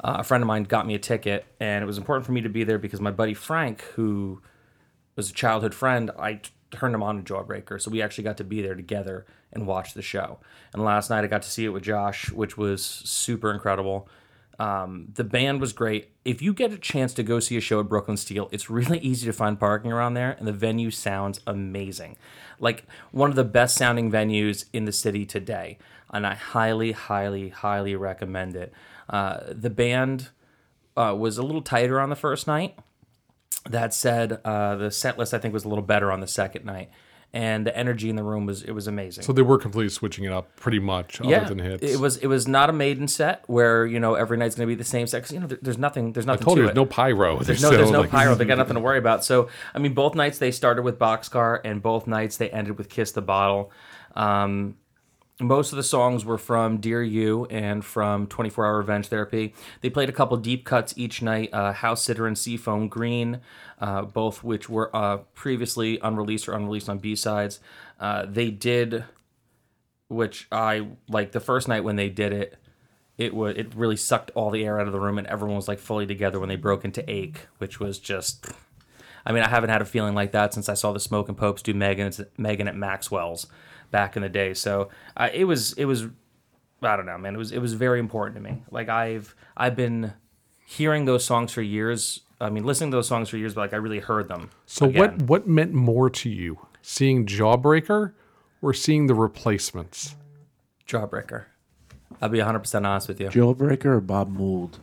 a friend of mine got me a ticket, and it was important for me to be there because my buddy Frank, who was a childhood friend, I turned him on to Jawbreaker, so we actually got to be there together and watch the show. And last night I got to see it with Josh, which was super incredible. The band was great. If you get a chance to go see a show at Brooklyn Steel, it's really easy to find parking around there, and the venue sounds amazing. Like one of the best sounding venues in the city today, and I highly, highly, highly recommend it. The band was a little tighter on the first night. That said, the set list I think was a little better on the second night, and the energy in the room was amazing. So they were completely switching it up pretty much, other than hits. It was not a Maiden set where every night's going to be the same set. 'Cause, there's nothing. There's nothing. I told you, to there's it. no pyro. There's no pyro. They got nothing to worry about. So I mean, both nights they started with Boxcar, and both nights they ended with Kiss the Bottle. Most of the songs were from Dear You and from 24 Hour Revenge Therapy. They played a couple deep cuts each night, House Sitter and Seafoam Green, both which were previously unreleased or unreleased on B-sides. They did, which I like the first night when they did it, it really sucked all the air out of the room and everyone was like fully together when they broke into Ache, which was just... I mean, I haven't had a feeling like that since I saw the Smoking Popes do Megan at Maxwell's back in the day. So it was I don't know, man. It was very important to me. Like I've been hearing those songs for years. I mean, listening to those songs for years, but like I really heard them. So again. what meant more to you, seeing Jawbreaker or seeing the Replacements? Jawbreaker. I'll be 100% honest with you. Jawbreaker or Bob Mould?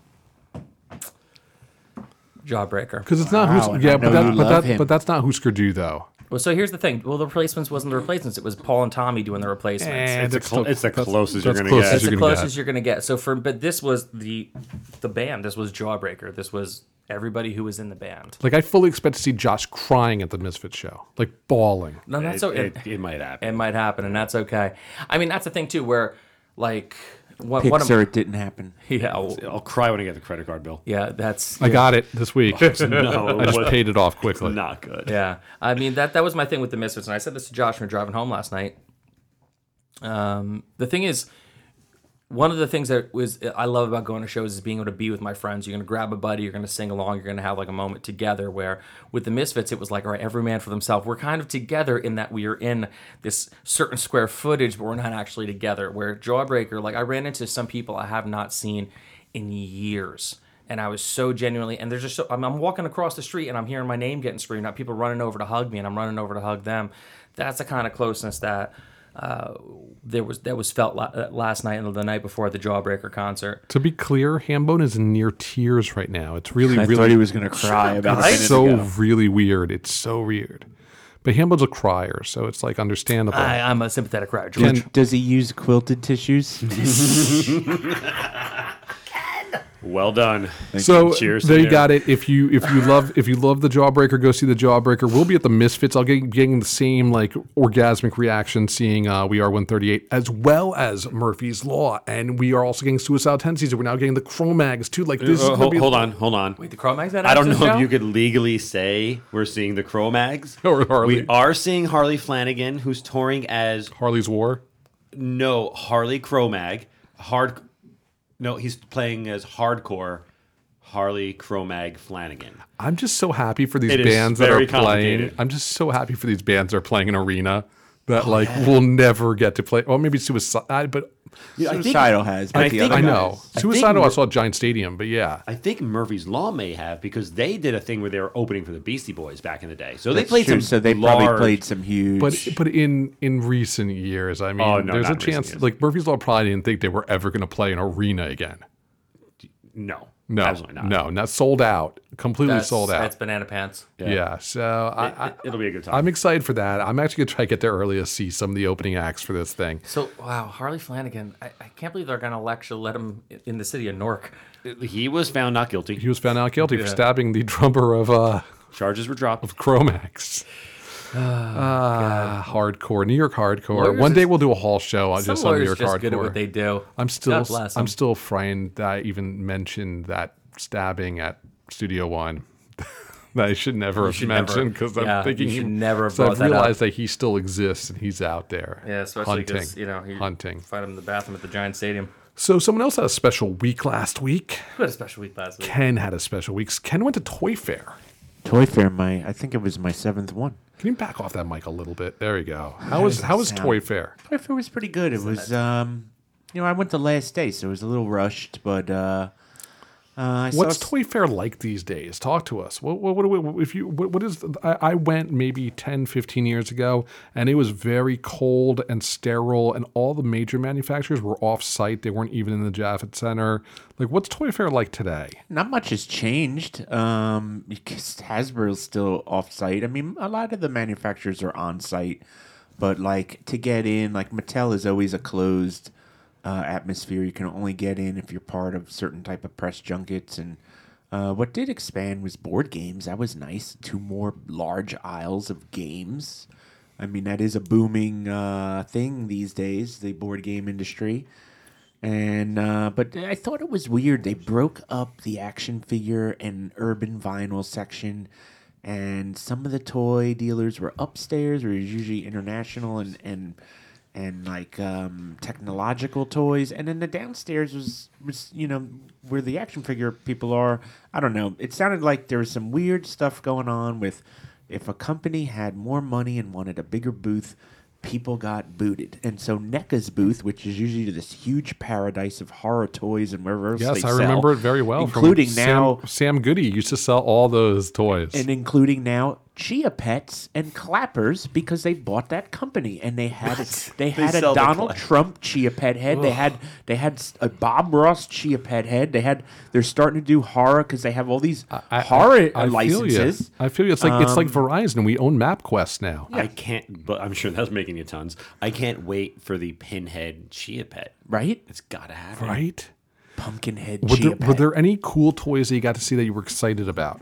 Jawbreaker. Because it's not Wow, and I know you love him. but that's not Husker Du though. Well, so here's the thing. Well, the Replacements wasn't the Replacements. It was Paul and Tommy doing the Replacements. It's the closest you're that's going to close get. as It's the you're gonna closest you're going to get. So but this was the band. This was Jawbreaker. This was everybody who was in the band. Like I fully expect to see Josh crying at the Misfits show, like bawling. No, that's It might happen. It might happen, and that's okay. I mean, that's the thing too, where like Pixar, it didn't happen. yeah, I'll cry when I get the credit card bill. yeah, that's I got it this week. No, I just paid it off quickly. Not good. yeah. I mean that was my thing with the Misfits, and I said this to Josh when we were driving home last night. The thing is, one of the things that I love about going to shows is being able to be with my friends. You're going to grab a buddy, you're going to sing along, you're going to have like a moment together. Where with the Misfits, it was like, all right, every man for themselves. We're kind of together in that we are in this certain square footage, but we're not actually together. Where Jawbreaker, like I ran into some people I have not seen in years. And I was so genuinely, and there's just I'm walking across the street and I'm hearing my name getting screamed out. People running over to hug me, and I'm running over to hug them. That's the kind of closeness that that was felt last night and the night before at the Jawbreaker concert. To be clear, Hambone is near tears right now. It's really, I really. thought he was going to cry about a minute so ago. really weird. It's so weird. But Hambone's a crier, so it's like understandable. I'm a sympathetic crowd. George. Does he use quilted tissues? Well done. So Cheers. there to you got it. If you love the Jawbreaker, go see the Jawbreaker. We'll be at the Misfits. I'll get getting the same like orgasmic reaction seeing We Are 138 as well as Murphy's Law, and we are also getting Suicidal Tendencies. We're now getting the Cro-Mags too. Like this is gonna be Hold on. Wait, the Cro-Mags that I don't after the know if show? you could legally say we're seeing the Cro-Mags. Or Harley. We are seeing Harley Flanagan, who's touring as Harley's War. Harley Cro-Mag. No, he's playing as hardcore Harley Cro-Mag Flanagan. I'm just so happy for these It is bands that are very playing. complicated. I'm just so happy for these bands that are playing an arena that we'll never get to play. Well, maybe Suicide, but Suicidal has. But I the think- other I know guys- I Suicidal. think I saw at Giant Stadium, but yeah, I think Murphy's Law may have, because they did a thing where they were opening for the Beastie Boys back in the day. So they That's played true, some so they large, probably played some huge. but in recent years, I mean, Oh, no, there's a not in recent chance. years. Like Murphy's Law probably didn't think they were ever going to play an arena again. No, No, absolutely not. no, not sold out, completely sold out. That's banana pants. Yeah, so It'll be a good time. I'm excited for that. I'm actually gonna try to get there early to see some of the opening acts for this thing. So wow, Harley Flanagan. I can't believe they're going to actually let him in the city of Newark. He was found not guilty. He was found out guilty for stabbing the drummer of Charges were dropped. Chromax. Hardcore, New York hardcore. Lawyers One day is- we'll do a whole show Some just on New lawyers York just hardcore. good at what they do. I'm God bless 'em. still frightened that I even mentioned that stabbing at Studio One. That I should never have should never- mentioned because yeah, I'm thinking you should never have so brought I've that up. realized that he still exists and he's out there. Yeah, especially hunting, because you hunting. find him in the bathroom at the Giant Stadium. So someone else had a special week last week. We had a special week last week. Ken had a special week. Ken went to Toy Fair. Toy Fair, I think it was my 7th one. Can you back off that mic a little bit? There you go. How was Toy Fair? Toy Fair was pretty good. It was, I went the last day, so it was a little rushed, but What's Toy Fair like these days? Talk to us. I went maybe 10, 15 years ago, and it was very cold and sterile, and all the major manufacturers were off-site. They weren't even in the Javits Center. Like, what's Toy Fair like today? Not much has changed. Because Hasbro's still off-site. I mean, a lot of the manufacturers are on-site, but, like, to get in, like, Mattel is always a closed atmosphere. You can only get in if you're part of certain type of press junkets. And what did expand was board games. That was nice. 2 more large aisles of games. I mean, that is a booming thing these days, the board game industry. And but I thought it was weird. They broke up the action figure and urban vinyl section, and some of the toy dealers were upstairs, where it's usually international and like technological toys, and then the downstairs was where the action figure people are. I don't know. It sounded like there was some weird stuff going on with if a company had more money and wanted a bigger booth, people got booted. And so NECA's booth, which is usually this huge paradise of horror toys and wherever else Yes, they I sell, remember it very well. including now Sam Goody used to sell all those toys. and including now Chia Pets and Clappers, because they bought that company and they had a sell the Donald Trump Chia Pet head. Ugh. They had a Bob Ross Chia Pet head. They're starting to do horror because they have all these horror licenses. I feel you. It's like Verizon. We own MapQuest now. I can't, but I'm sure that's making you tons. I can't wait for the Pinhead Chia Pet. Right? It's got to happen. Right? Pumpkinhead Chia Pet. Were there any cool toys that you got to see that you were excited about?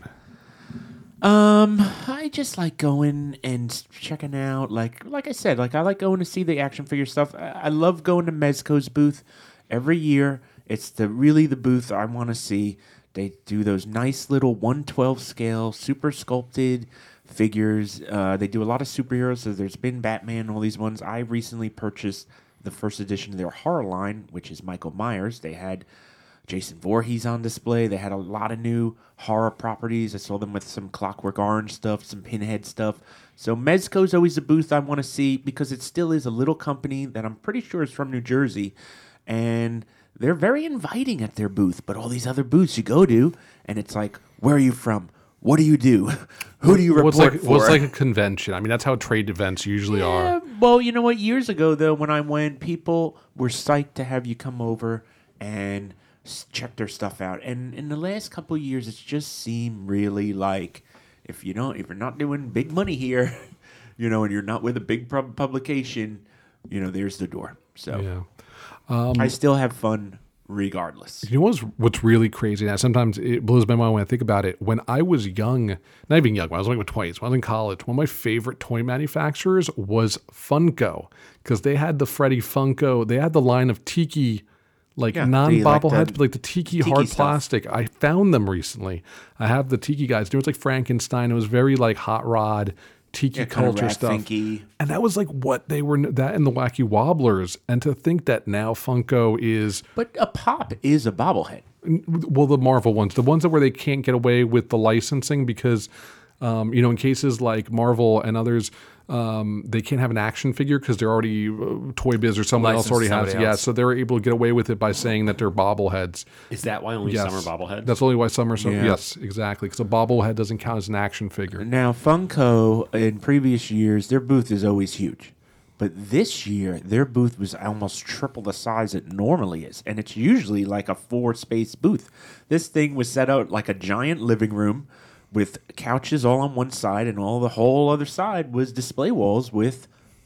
I just like going and checking out, like I said, like I like going to see the action figure stuff. I love going to Mezco's booth every year. It's really the booth I want to see. They do those nice little 1/12 scale, super sculpted figures. They do a lot of superheroes. So there's been Batman, all these ones. I recently purchased the first edition of their horror line, which is Michael Myers. They had Jason Voorhees on display. They had a lot of new horror properties. I saw them with some Clockwork Orange stuff, some Pinhead stuff. So Mezco's always a booth I want to see because it still is a little company that I'm pretty sure is from New Jersey. And they're very inviting at their booth. But all these other booths you go to, and it's like, where are you from? What do you do? Who do you report for? What's like a convention? I mean, that's how trade events usually are. Well, you know what? Years ago, though, when I went, people were psyched to have you come over and check their stuff out. And in the last couple of years, it's just seemed really like if you're not doing big money here, and you're not with a big publication, there's the door. So Yeah. I still have fun regardless. You know what's really crazy now? Sometimes it blows my mind when I think about it. When I was young, not even young, when I was like 20s, when I was in college, one of my favorite toy manufacturers was Funko, because they had the Freddy Funko. They had the line of Tiki, non-bobbleheads, like the Tiki hard stuff. plastic. I found them recently. I have the Tiki guys. It was like Frankenstein. It was very like Hot Rod, Tiki culture stuff. Finky. And that was like what they were, that and the Wacky Wobblers. And to think that now Funko is... But a Pop is a bobblehead. Well, the Marvel ones, the ones where they can't get away with the licensing because, in cases like Marvel and others, they can't have an action figure because they're already Toy Biz or someone else already has. Yeah, so they're able to get away with it by saying that they're bobbleheads. Is that why only some are bobbleheads? That's only why some are. So Yeah. yes, exactly, because a bobblehead doesn't count as an action figure. Now, Funko, in previous years, their booth is always huge. But this year, their booth was almost triple the size it normally is. And it's usually like a 4-space booth. This thing was set out like a giant living room with couches all on one side, and the whole other side was display walls with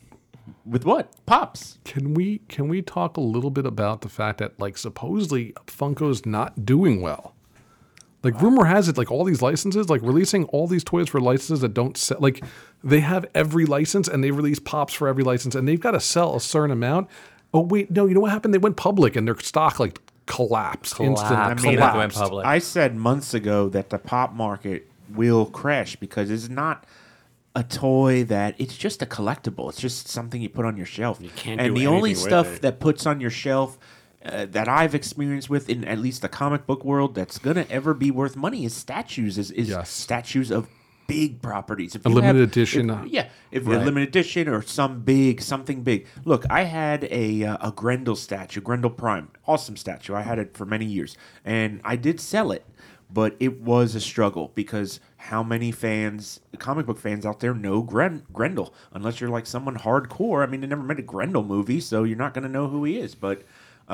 what? Pops. Can we talk a little bit about the fact that supposedly Funko's not doing well? Rumor has it, all these licenses, releasing all these toys for licenses that don't sell. They have every license, and they release Pops for every license, and they've got to sell a certain amount. Oh, wait, no, you know what happened? They went public, and their stock, collapsed. Collapsed. Instantly. They went public. I said months ago that the Pop market will crash because it's not a toy that it's just a collectible. It's just something you put on your shelf. You can't and do the only anything with stuff it. that puts on your shelf that I've experienced with in at least the comic book world that's gonna ever be worth money is statues. Is Yes. statues of big properties. If A you limited have- edition. if a limited edition or something big. Look, I had a Grendel statue, Grendel Prime, awesome statue. I had it for many years, and I did sell it, but it was a struggle because how many comic book fans out there know Grendel? Unless you're like someone hardcore. I mean, they never made a Grendel movie, so you're not going to know who he is. But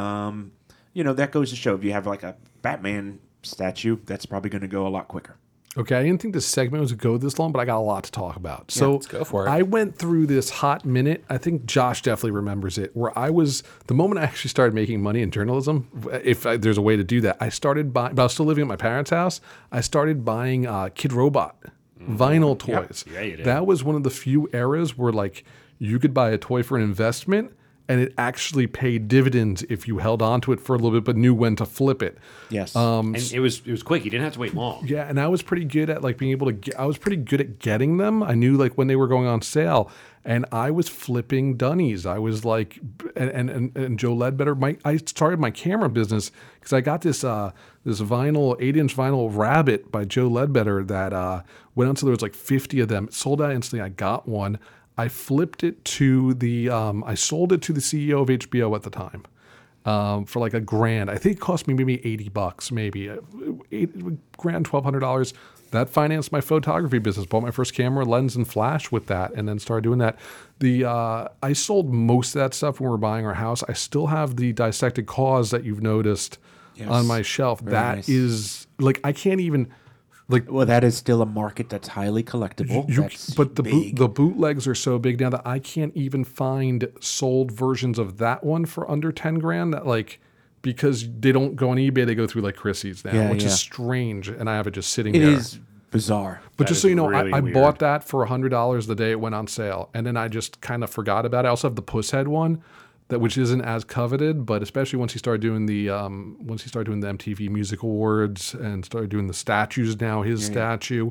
that goes to show if you have like a Batman statue, that's probably going to go a lot quicker. Okay, I didn't think this segment was going to go this long, but I got a lot to talk about. So let's go for it. I went through this hot minute. I think Josh definitely remembers it, where I was, the moment I actually started making money in journalism, there's a way to do that, I started buying, but I was still living at my parents' house, I started buying Kid Robot vinyl toys. Yeah, you did. That was one of the few eras where like you could buy a toy for an investment and it actually paid dividends if you held on to it for a little bit, but knew when to flip it. Yes. And it was quick. You didn't have to wait long. Yeah, and I was pretty good at like being able to I was pretty good at getting them. I knew like when they were going on sale, and I was flipping dunnies. I was like, and Joe Ledbetter. I started my camera business because I got this this vinyl 8-inch vinyl Rabbit by Joe Ledbetter that went until there was like 50 of them. It sold out instantly. I got one. I flipped it to I sold it to the CEO of HBO at the time. For like $1,000. I think it cost me maybe $80, maybe $1,000, $1,200. That financed my photography business. Bought my first camera, lens, and flash with that, and then started doing that. I sold most of that stuff when we were buying our house. I still have the dissected cause that you've noticed on my shelf. That is like I can't even. Well, that is still a market that's highly collectible. But the bootlegs are so big now that I can't even find sold versions of that one for under $10,000. That like because they don't go on eBay, they go through like Chrissy's now, which is strange, and I have it just sitting there. It is bizarre. But That just so is you know, really I weird. bought that for $100 the day it went on sale, and then I just kind of forgot about it. I also have the Pusshead one. Which isn't as coveted, but especially once he started doing the MTV Music Awards and started doing the statues now, his statue.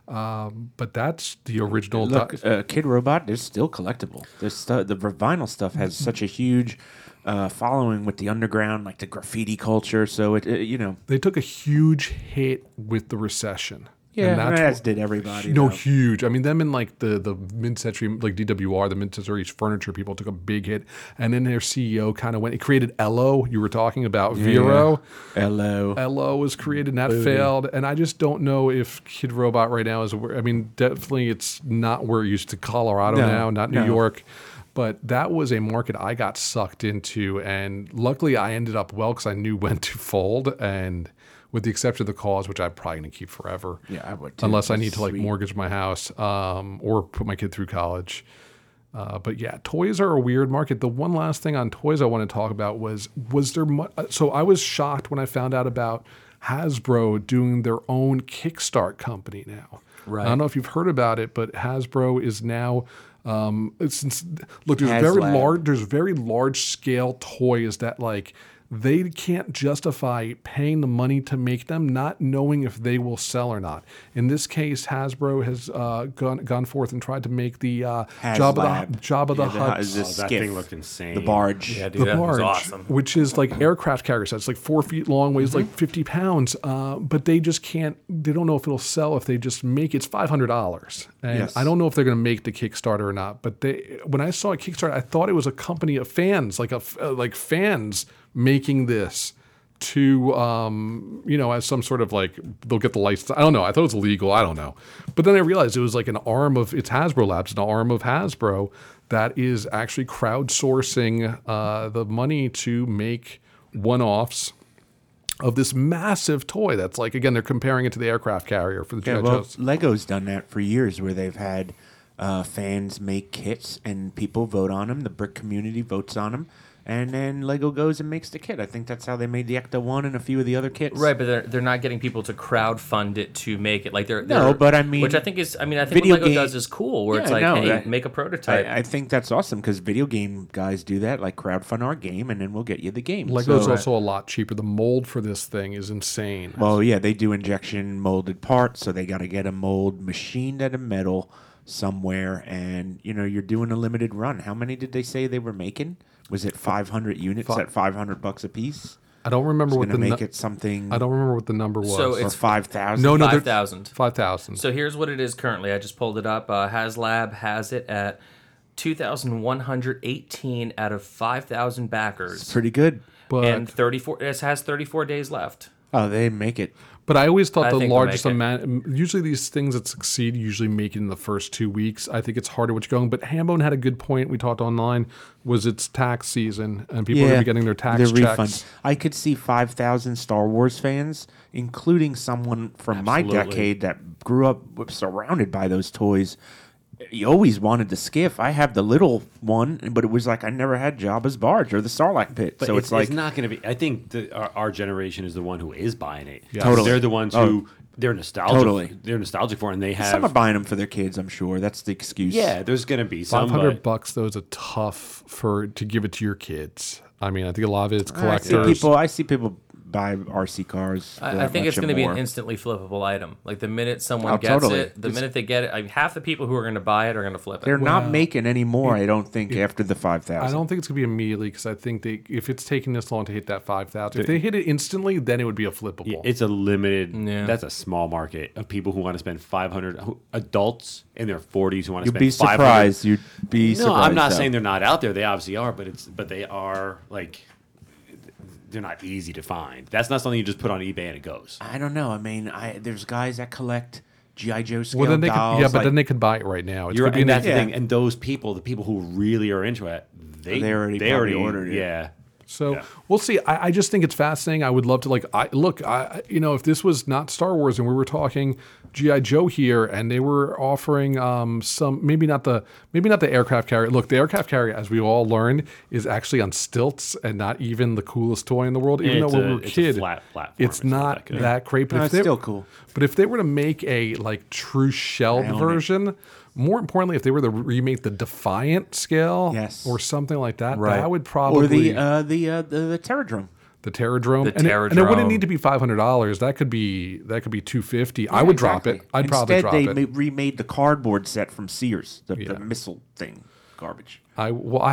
But that's the original. Look, Kid Robot is still collectible. The vinyl stuff has such a huge following with the underground, like the graffiti culture. So they took a huge hit with the recession. yeah, and as did everybody. No, though. huge. I mean, them in like the mid-century, like DWR, the mid-century furniture people took a big hit, and then their CEO kind of went. It created Ello. You were talking about Vero. Hello. Ello was created, and that failed. And I just don't know if Kid Robot right now is. I mean, definitely it's not where it used to. Colorado now, not New York. But that was a market I got sucked into, and luckily I ended up well because I knew when to fold and. With the exception of the cause, which I'm probably going to keep forever. Yeah, I would too. Unless I That's need to like sweet. mortgage my house or put my kid through college. But yeah, toys are a weird market. The one last thing on toys I want to talk about was there so I was shocked when I found out about Hasbro doing their own Kickstart company now. Right. I don't know if you've heard about it, but Hasbro is now there's HasLab. there's very large scale toys that like they can't justify paying the money to make them, not knowing if they will sell or not. In this case, Hasbro has gone forth and tried to make the Jabba the Hutt, the that skiff, thing looked insane. the barge. Yeah, dude, the that was barge, awesome. which is like aircraft carrier size. It's like 4 feet long, weighs like 50 pounds. But they just can't. They don't know if it'll sell if they just make it's $500. And Yes. I don't know if they're going to make the Kickstarter or not. But when I saw a Kickstarter, I thought it was a company of fans, like fans making this to as some sort of like they'll get the license. I don't know. I thought it was illegal. I don't know. But then I realized it was like an arm of it's Hasbro Labs, an arm of Hasbro that is actually crowdsourcing the money to make one-offs of this massive toy. That's like again they're comparing it to the aircraft carrier for the Yeah, G.I. well, Joes. Lego's done that for years, where they've had fans make kits and people vote on them. The brick community votes on them, and then Lego goes and makes the kit. I think that's how they made the Ecto 1 and a few of the other kits. Right, but they're not getting people to crowdfund it to make it. Like they're but I mean, which I think I think video what Lego game- does is cool. Where Yeah, it's like, no, hey, that- make a prototype. I think that's awesome because video game guys do that, like crowdfund our game, and then we'll get you the game. Lego's So- also a lot cheaper. The mold for this thing is insane. Well, yeah, they do injection molded parts, so they got to get a mold machined out of metal. somewhere, and you're doing a limited run. How many did they say they were making? Was it 500 units at $500 a piece? I don't remember what Going the to make it something. I don't remember what the number was. So or it's 5,000. no, 5,000. 5,000. So here's what it is currently. I just pulled it up. HasLab has it at 2,118 out of 5,000 backers, pretty good. But and 34. It has 34 days left. Oh, they make it. But I always thought I the think they'll largest make it. amount. Usually, these things that succeed usually make it in the first 2 weeks. I think it's harder what you're going. But Hambone had a good point. We talked online. Was it's tax season and people are going to be getting their tax checks. refunds. I could see 5,000 Star Wars fans, including someone from my Absolutely. decade that grew up surrounded by those toys. You always wanted the skiff. I have the little one, but it was like I never had Jabba's barge or the Sarlacc pit. But so it's like it's not going to be. I think our generation is the one who is buying it. Yeah. Totally. They're the ones who they're nostalgic. Totally. They're nostalgic for, it, and they have. some are buying them for their kids. I'm sure that's the excuse. Yeah, there's going to be some. $500 though is a tough to give it to your kids. I mean, I think a lot of it's I collectors. see people buy RC cars. For I that think much it's going to and be an more. instantly flippable item. Like the minute someone Oh, gets totally. it, the minute they get it, half the people who are going to buy it are going to flip it. They're not making any more. I don't think after the 5,000. I don't think it's going to be immediately because I think if it's taking this long to hit that 5,000, if they hit it instantly, then it would be a flippable. It's a limited. Yeah. That's a small market of people who want to spend 500. Adults in their 40s who want to You'd spend. be 500. surprised. You'd be No, surprised. I'm not though. saying they're not out there. They obviously are, but they are like. They're not easy to find. That's not something you just put on eBay and it goes. I don't know. I mean, there's guys that collect GI Joe scale well, then they dolls. could, but like, then they could buy it right now. It's You're, gonna be and that's an- the thing. And those people, the people who really are into it, they They already ordered it. Yeah. So Yeah. we'll see. I just think it's fascinating. I would love to if this was not Star Wars and we were talking GI Joe here, and they were offering some maybe not the aircraft carrier. Look, the aircraft carrier, as we all learned, is actually on stilts and not even the coolest toy in the world. Even It's though when a- we were it's a kids, flat platform. it's It's not not that good. that great. But No, if it's they- still cool. But if they were to make a like true shelled own it. version. More importantly, if they were to remake the Defiant scale, Yes. or something like that, Right. that would probably or the Terradrome. the Terradrome, The and it wouldn't Terradrome. need to be $500. That could be $250. I would drop it. I'd probably drop Instead, they it. remade the cardboard set from Sears, the missile thing, garbage. I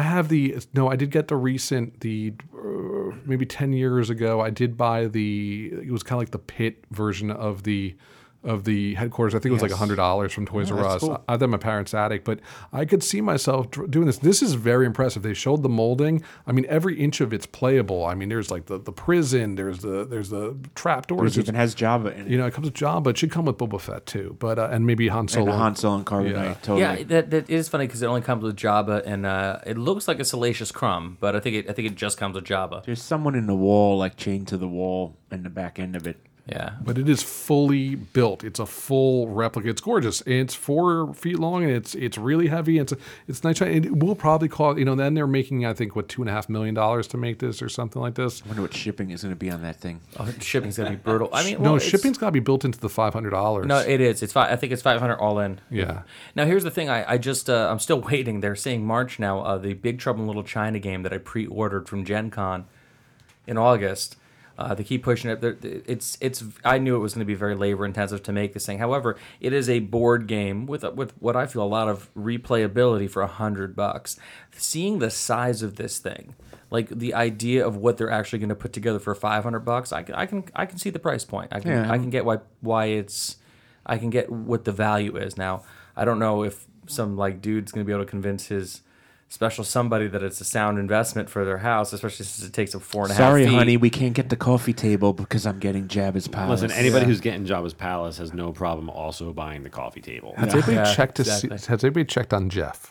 did get the recent maybe 10 years ago. I did buy it was kind of like the pit version of the headquarters. I think it was like Yes. $100 from Toys R that's Us. cool. I had my parents' attic, but I could see myself doing this. This is very impressive. They showed the molding. I mean, every inch of it's playable. I mean, there's like the prison. There's the trap doors. It even has Java in it. It comes with Jabba. It should come with Boba Fett too, but and maybe Han Solo. And Han Solo and Carbonite, Yeah. totally. Yeah, that is funny because it only comes with Jabba, and it looks like a Salacious Crumb, but I think it just comes with Jabba. There's someone in the wall, like chained to the wall in the back end of it. Yeah, But it is fully built. It's a full replica. It's gorgeous. It's 4 feet long and it's really heavy. It's nice. It will probably cost. Then they're making $2.5 million to make this or something like this. I wonder what shipping is going to be on that thing. shipping's gonna be brutal. I mean, No, it's- shipping's got to be built into the $500. No, it is. I think it's 500 all in. Yeah. Now here's the thing. I'm still waiting. They're saying March now. The Big Trouble in Little China game that I pre-ordered from Gen Con in August. They keep pushing it. It's. I knew it was going to be very labor intensive to make this thing. However, it is a board game with what I feel a lot of replayability for $100. Seeing the size of this thing, like the idea of what they're actually going to put together for $500, I can see the price point. I can get why it's. I can get what the value is. Now I don't know if some like dude's going to be able to convince his special somebody that it's a sound investment for their house, especially since it takes up 4.5 Sorry, feet. honey, we can't get the coffee table because I'm getting Jabba's palace. Listen, anybody who's getting Jabba's Palace has no problem also buying the coffee table. Has anybody Yeah, checked exactly. Has anybody checked on Jeff?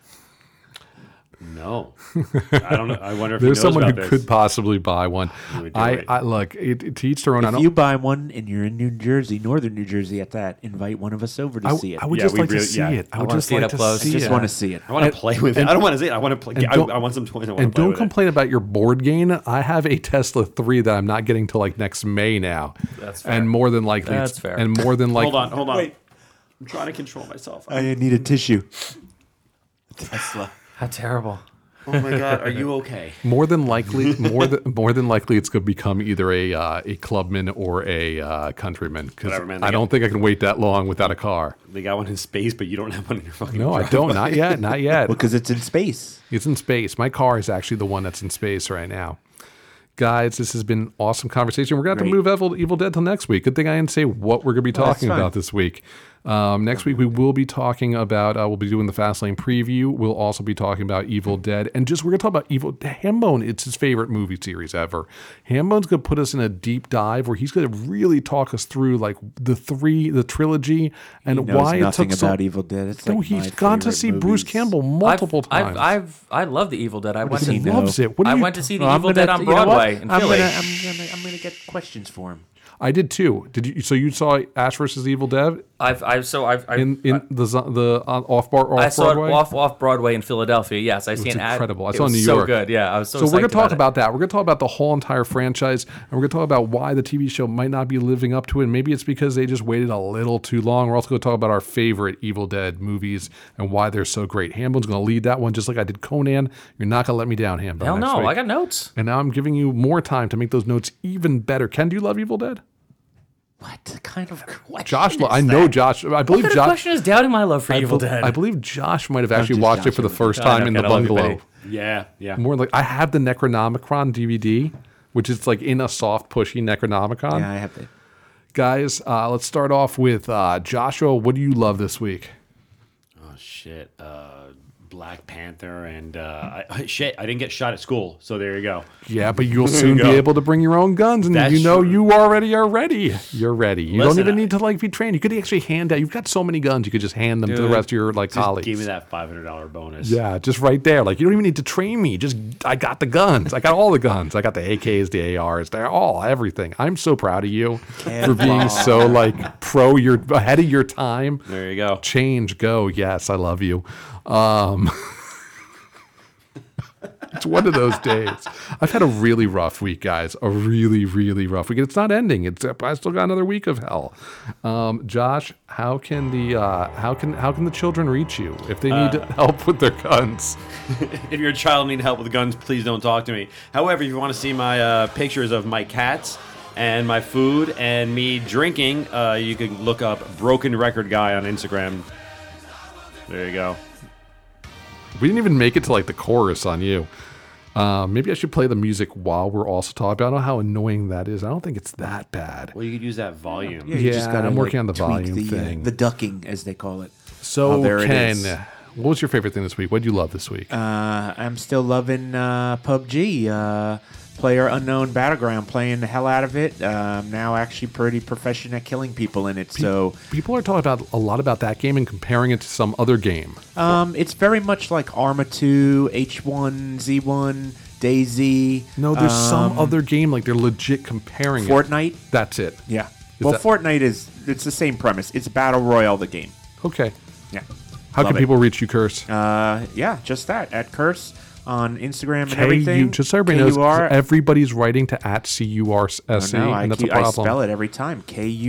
No, I don't know. I wonder if There's he knows someone who about this. could possibly buy one. would do it. I look. To each their own. I If don't. you buy one and you're in New Jersey, northern New Jersey at that, invite one of us over to see it. I would Yeah, just we like to really- see yeah. it. I would wanna just see it like up to close. see I just it. want to see it. I want to play with it. I don't want to see it. I want to play. I want some toys. I want And to play don't with complain about your board game. I have a Tesla 3 that I'm not getting till like next May now. That's fair. And more than likely, That's fair. And more than it. like, Hold on. Wait. I'm trying to control myself. I need a tissue. Tesla. How terrible. Oh my God, are you okay? More than likely, more than likely, it's going to become either a clubman or a countryman. Because Whatever, man. I don't think I can wait that long without a car. They got one in space, but you don't have one in your fucking No, I driveway. don't. Not yet. Not yet. Because it's in space. It's in space. My car is actually the one that's in space right now. Guys, this has been an awesome conversation. We're going to have Great. to move Evil Dead till next week. Good thing I didn't say what we're going to be talking fine. about this week. Next week, we will be talking about, we'll be doing the Fastlane preview. We'll also be talking about Evil Dead. And we're going to talk about Hambone. It's his favorite movie series ever. Hambone's going to put us in a deep dive where he's going to really talk us through like the trilogy and He knows why it nothing took about Evil Dead. It's No, like he's my gone to favorite see Bruce movies. Campbell multiple times. I love the Evil Dead. I went does to he He know? loves it. What do I you- went to see the Well, I'm Evil gonna- Dead on you know what? Broadway in Philly. I'm gonna get questions for him. I did too. Did you? So you saw Ash versus Evil Dead I've in the off I saw Broadway? it off Broadway in Philadelphia. Yes, I've seen it. incredible. I It saw it in was New so York. good. Yeah, I was so. So we're going to talk about that. We're going to talk about the whole entire franchise, and we're going to talk about why the TV show might not be living up to it. And maybe it's because they just waited a little too long. We're also going to talk about our favorite Evil Dead movies and why they're so great. Hambone's going to lead that one, just like I did Conan. You're not going to let me down, Hambone. Hell next no, week. I got notes. And now I'm giving you more time to make those notes even better. Ken, do you love Evil Dead? What kind of question? Josh, is I know that? Josh. I What believe kind of Josh. question is doubting my love for Evil Dead? I believe Josh might have actually just watched it Josh for the over first there. time in the I love you, bungalow. buddy. Yeah. More like I have the Necronomicon DVD, which is like in a soft, pushy Necronomicon. Yeah, I have to. Guys, let's start off with Joshua. What do you love this week? Oh shit. Black Panther and shit. I didn't get shot at school, so there you go. Yeah, but you'll soon be go. able to bring your own guns, and That's you know true. you already are ready. You're ready. You don't Listen, even need to like be trained. You could actually hand out. You've got so many guns. You could just hand them to the Dude, rest of your like Just colleagues. give me that $500 bonus. Yeah, just right there. Like you don't even need to train me. Just I got the guns. I got all the guns. I got the AKs, the ARs. They're all everything. I'm so proud of you for being so like pro. You're ahead of your time. There you go. Change, go. Yes, I love you. It's one of those days. I've had a really rough week, guys. A really, really rough week. It's not ending. I still got another week of hell. Josh, how can the children reach you if they need help with their guns? If your child need help with guns, please don't talk to me. However, if you want to see my pictures of my cats and my food and me drinking, you can look up Broken Record Guy on Instagram. There you go. We didn't even make it to like the chorus on you. Maybe I should play the music while we're also talking about. I don't know how annoying that is. I don't think it's that bad. Well, you could use that volume. You just Yeah, gotta, I'm working on the tweak volume thing. the ducking, as they call it. So, Oh, there it Ken, is. what was your favorite thing this week? What did you love this week? I'm still loving PUBG. Player Unknown Battleground, playing the hell out of it. Now actually pretty proficient at killing people in it. So People are talking about a lot about that game and comparing it to some other game. it's very much like Arma 2, H1Z1, DayZ. No, there's some other game like they're legit comparing it. Fortnite. That's it. Yeah. Is Well, that- Fortnite it's the same premise. It's Battle Royale, the game. Okay. Yeah. How Love can it. people reach you, Curse? Yeah, just that. At Curse on Instagram and KU, everything. just so everybody knows, 'cause KUR. everybody's writing to @CURSE, No, and that's a I problem. spell it every time.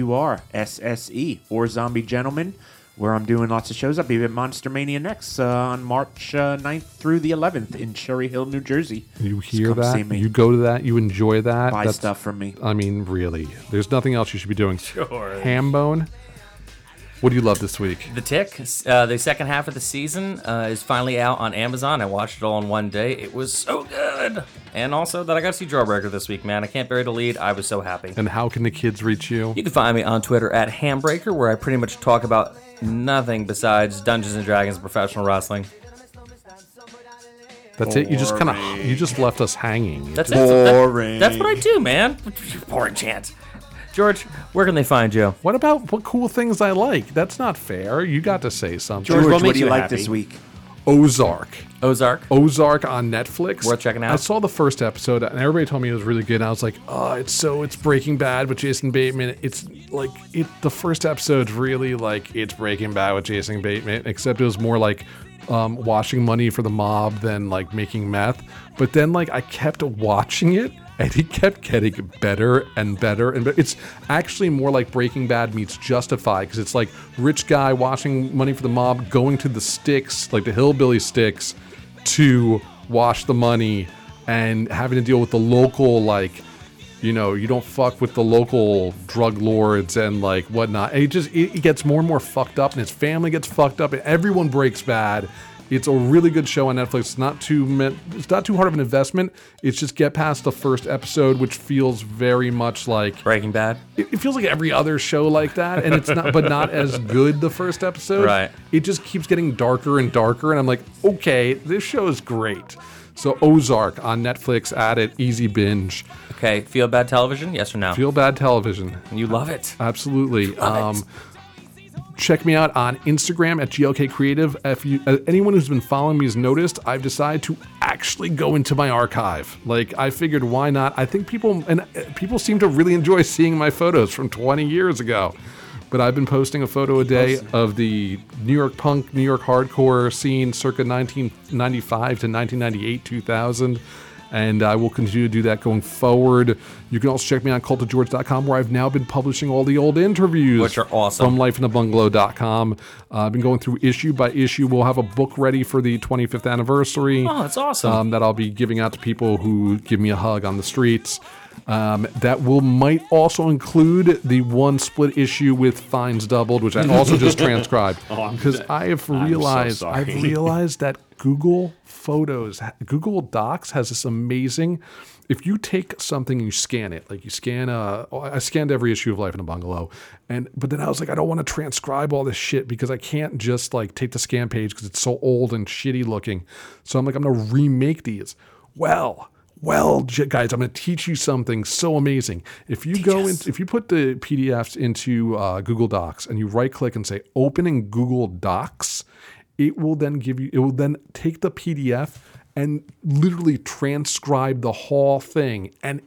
KURSSE or Zombie Gentleman, where I'm doing lots of shows. I'll be at Monster Mania next on March 9th through the 11th in Cherry Hill, New Jersey. You Just hear come see that? me. You go to that? You enjoy that? Buy That's- stuff from me. I mean, really. There's nothing else you should be doing. Sure. Hambone, what do you love this week? The Tick, the second half of the season, is finally out on Amazon. I watched it all in one day. It was so good. And also that I got to see Jawbreaker this week, man. I can't bury the lead. I was so happy. And how can the kids reach you? You can find me on Twitter at Hambreaker, where I pretty much talk about nothing besides Dungeons and Dragons and professional wrestling. That's it. You just left us hanging. That's Boring. it. That's what I do, man. Boring chance. George, where can they find you? What about what cool things I like? That's not fair. You got to say something. George, what what makes do you you like happy? this week? Ozark. Ozark. Ozark on Netflix. Worth checking out. I saw the first episode and everybody told me it was really good. And I was like, oh, it's Breaking Bad with Jason Bateman. It's like the first episode's really like it's Breaking Bad with Jason Bateman, except it was more like washing money for the mob than like making meth. But then like I kept watching it and he kept getting better and better and better. It's actually more like Breaking Bad meets Justified because it's like rich guy washing money for the mob going to the sticks, like the hillbilly sticks, to wash the money and having to deal with the local, like, you know, you don't fuck with the local drug lords and like whatnot. And it gets more and more fucked up, and his family gets fucked up, and everyone breaks bad. It's a really good show on Netflix. It's not too hard of an investment. It's just get past the first episode, which feels very much like Breaking Bad. It feels like every other show like that, and it's not, but not as good the first episode. Right. It just keeps getting darker and darker, and I'm like, okay, this show is great. So Ozark on Netflix, add it, easy binge. Okay, Feel Bad Television, yes or no? Feel bad television. You love it. Absolutely. Love it. Check me out on Instagram at GLK Creative. If anyone who's been following me has noticed, I've decided to actually go into my archive. Like, I figured, why not? I think people seem to really enjoy seeing my photos from 20 years ago. But I've been posting a photo a day of the New York punk, New York hardcore scene circa 1995 to 1998, 2000. And I will continue to do that going forward. You can also check me on cultofgeorge.com, where I've now been publishing all the old interviews. Which are awesome. From lifeinabungalow.com. I've been going through issue by issue. We'll have a book ready for the 25th anniversary. Oh, that's awesome. That I'll be giving out to people who give me a hug on the streets. That might also include the one split issue with Fines Doubled, which I also just transcribed. Because I've realized that Google Photos, Google Docs has this amazing, if you take something and you scan it, like you scan I scanned every issue of Life in a Bungalow, but then I was like, I don't want to transcribe all this shit because I can't just like take the scan page because it's so old and shitty looking. So I'm like, I'm going to remake these. Well, guys, I'm going to teach you something so amazing. If you if you put the PDFs into Google Docs and you right click and say open in Google Docs, it will then take the PDF and literally transcribe the whole thing. And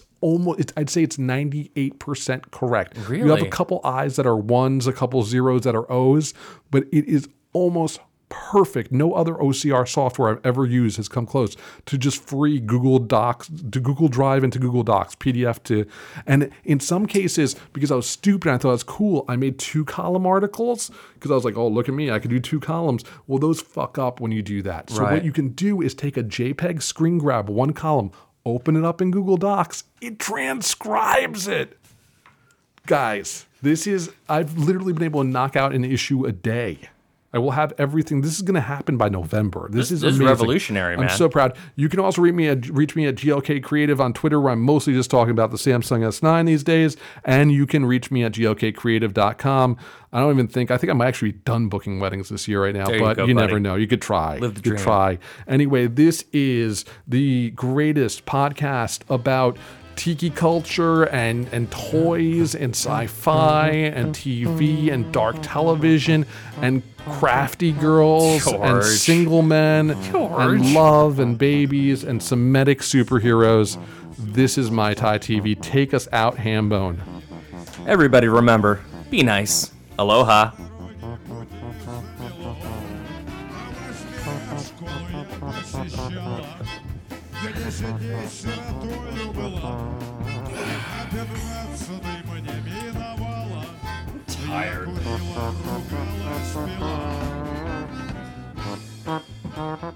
I'd say it's 98% correct. Really? You have a couple I's that are ones, a couple zeros that are O's, but it is almost perfect. No other OCR software I've ever used has come close to just free Google Docs, to Google Drive into Google Docs, PDF to, and in some cases, because I was stupid and I thought it was cool, I made 2-column articles because I was like, oh, look at me, I could do 2 columns. Well, those fuck up when you do that. So Right. what you can do is take a JPEG, screen grab 1 column, open it up in Google Docs, it transcribes it. Guys, I've literally been able to knock out an issue a day. I will have everything. This is going to happen by November. This is amazing. Revolutionary, man. I'm so proud. You can also reach me at GLK Creative on Twitter, where I'm mostly just talking about the Samsung S9 these days. And you can reach me at glkcreative.com. I think I might actually be done booking weddings this year right now, but you never know. You could try. Live the dream. You could try. Anyway, this is the greatest podcast about tiki culture and toys and sci-fi and TV and dark television and crafty girls and single men and love and babies and Semitic superheroes. This is My Thai TV. Take us out, Hambone. Everybody remember, be nice. Aloha. Tired.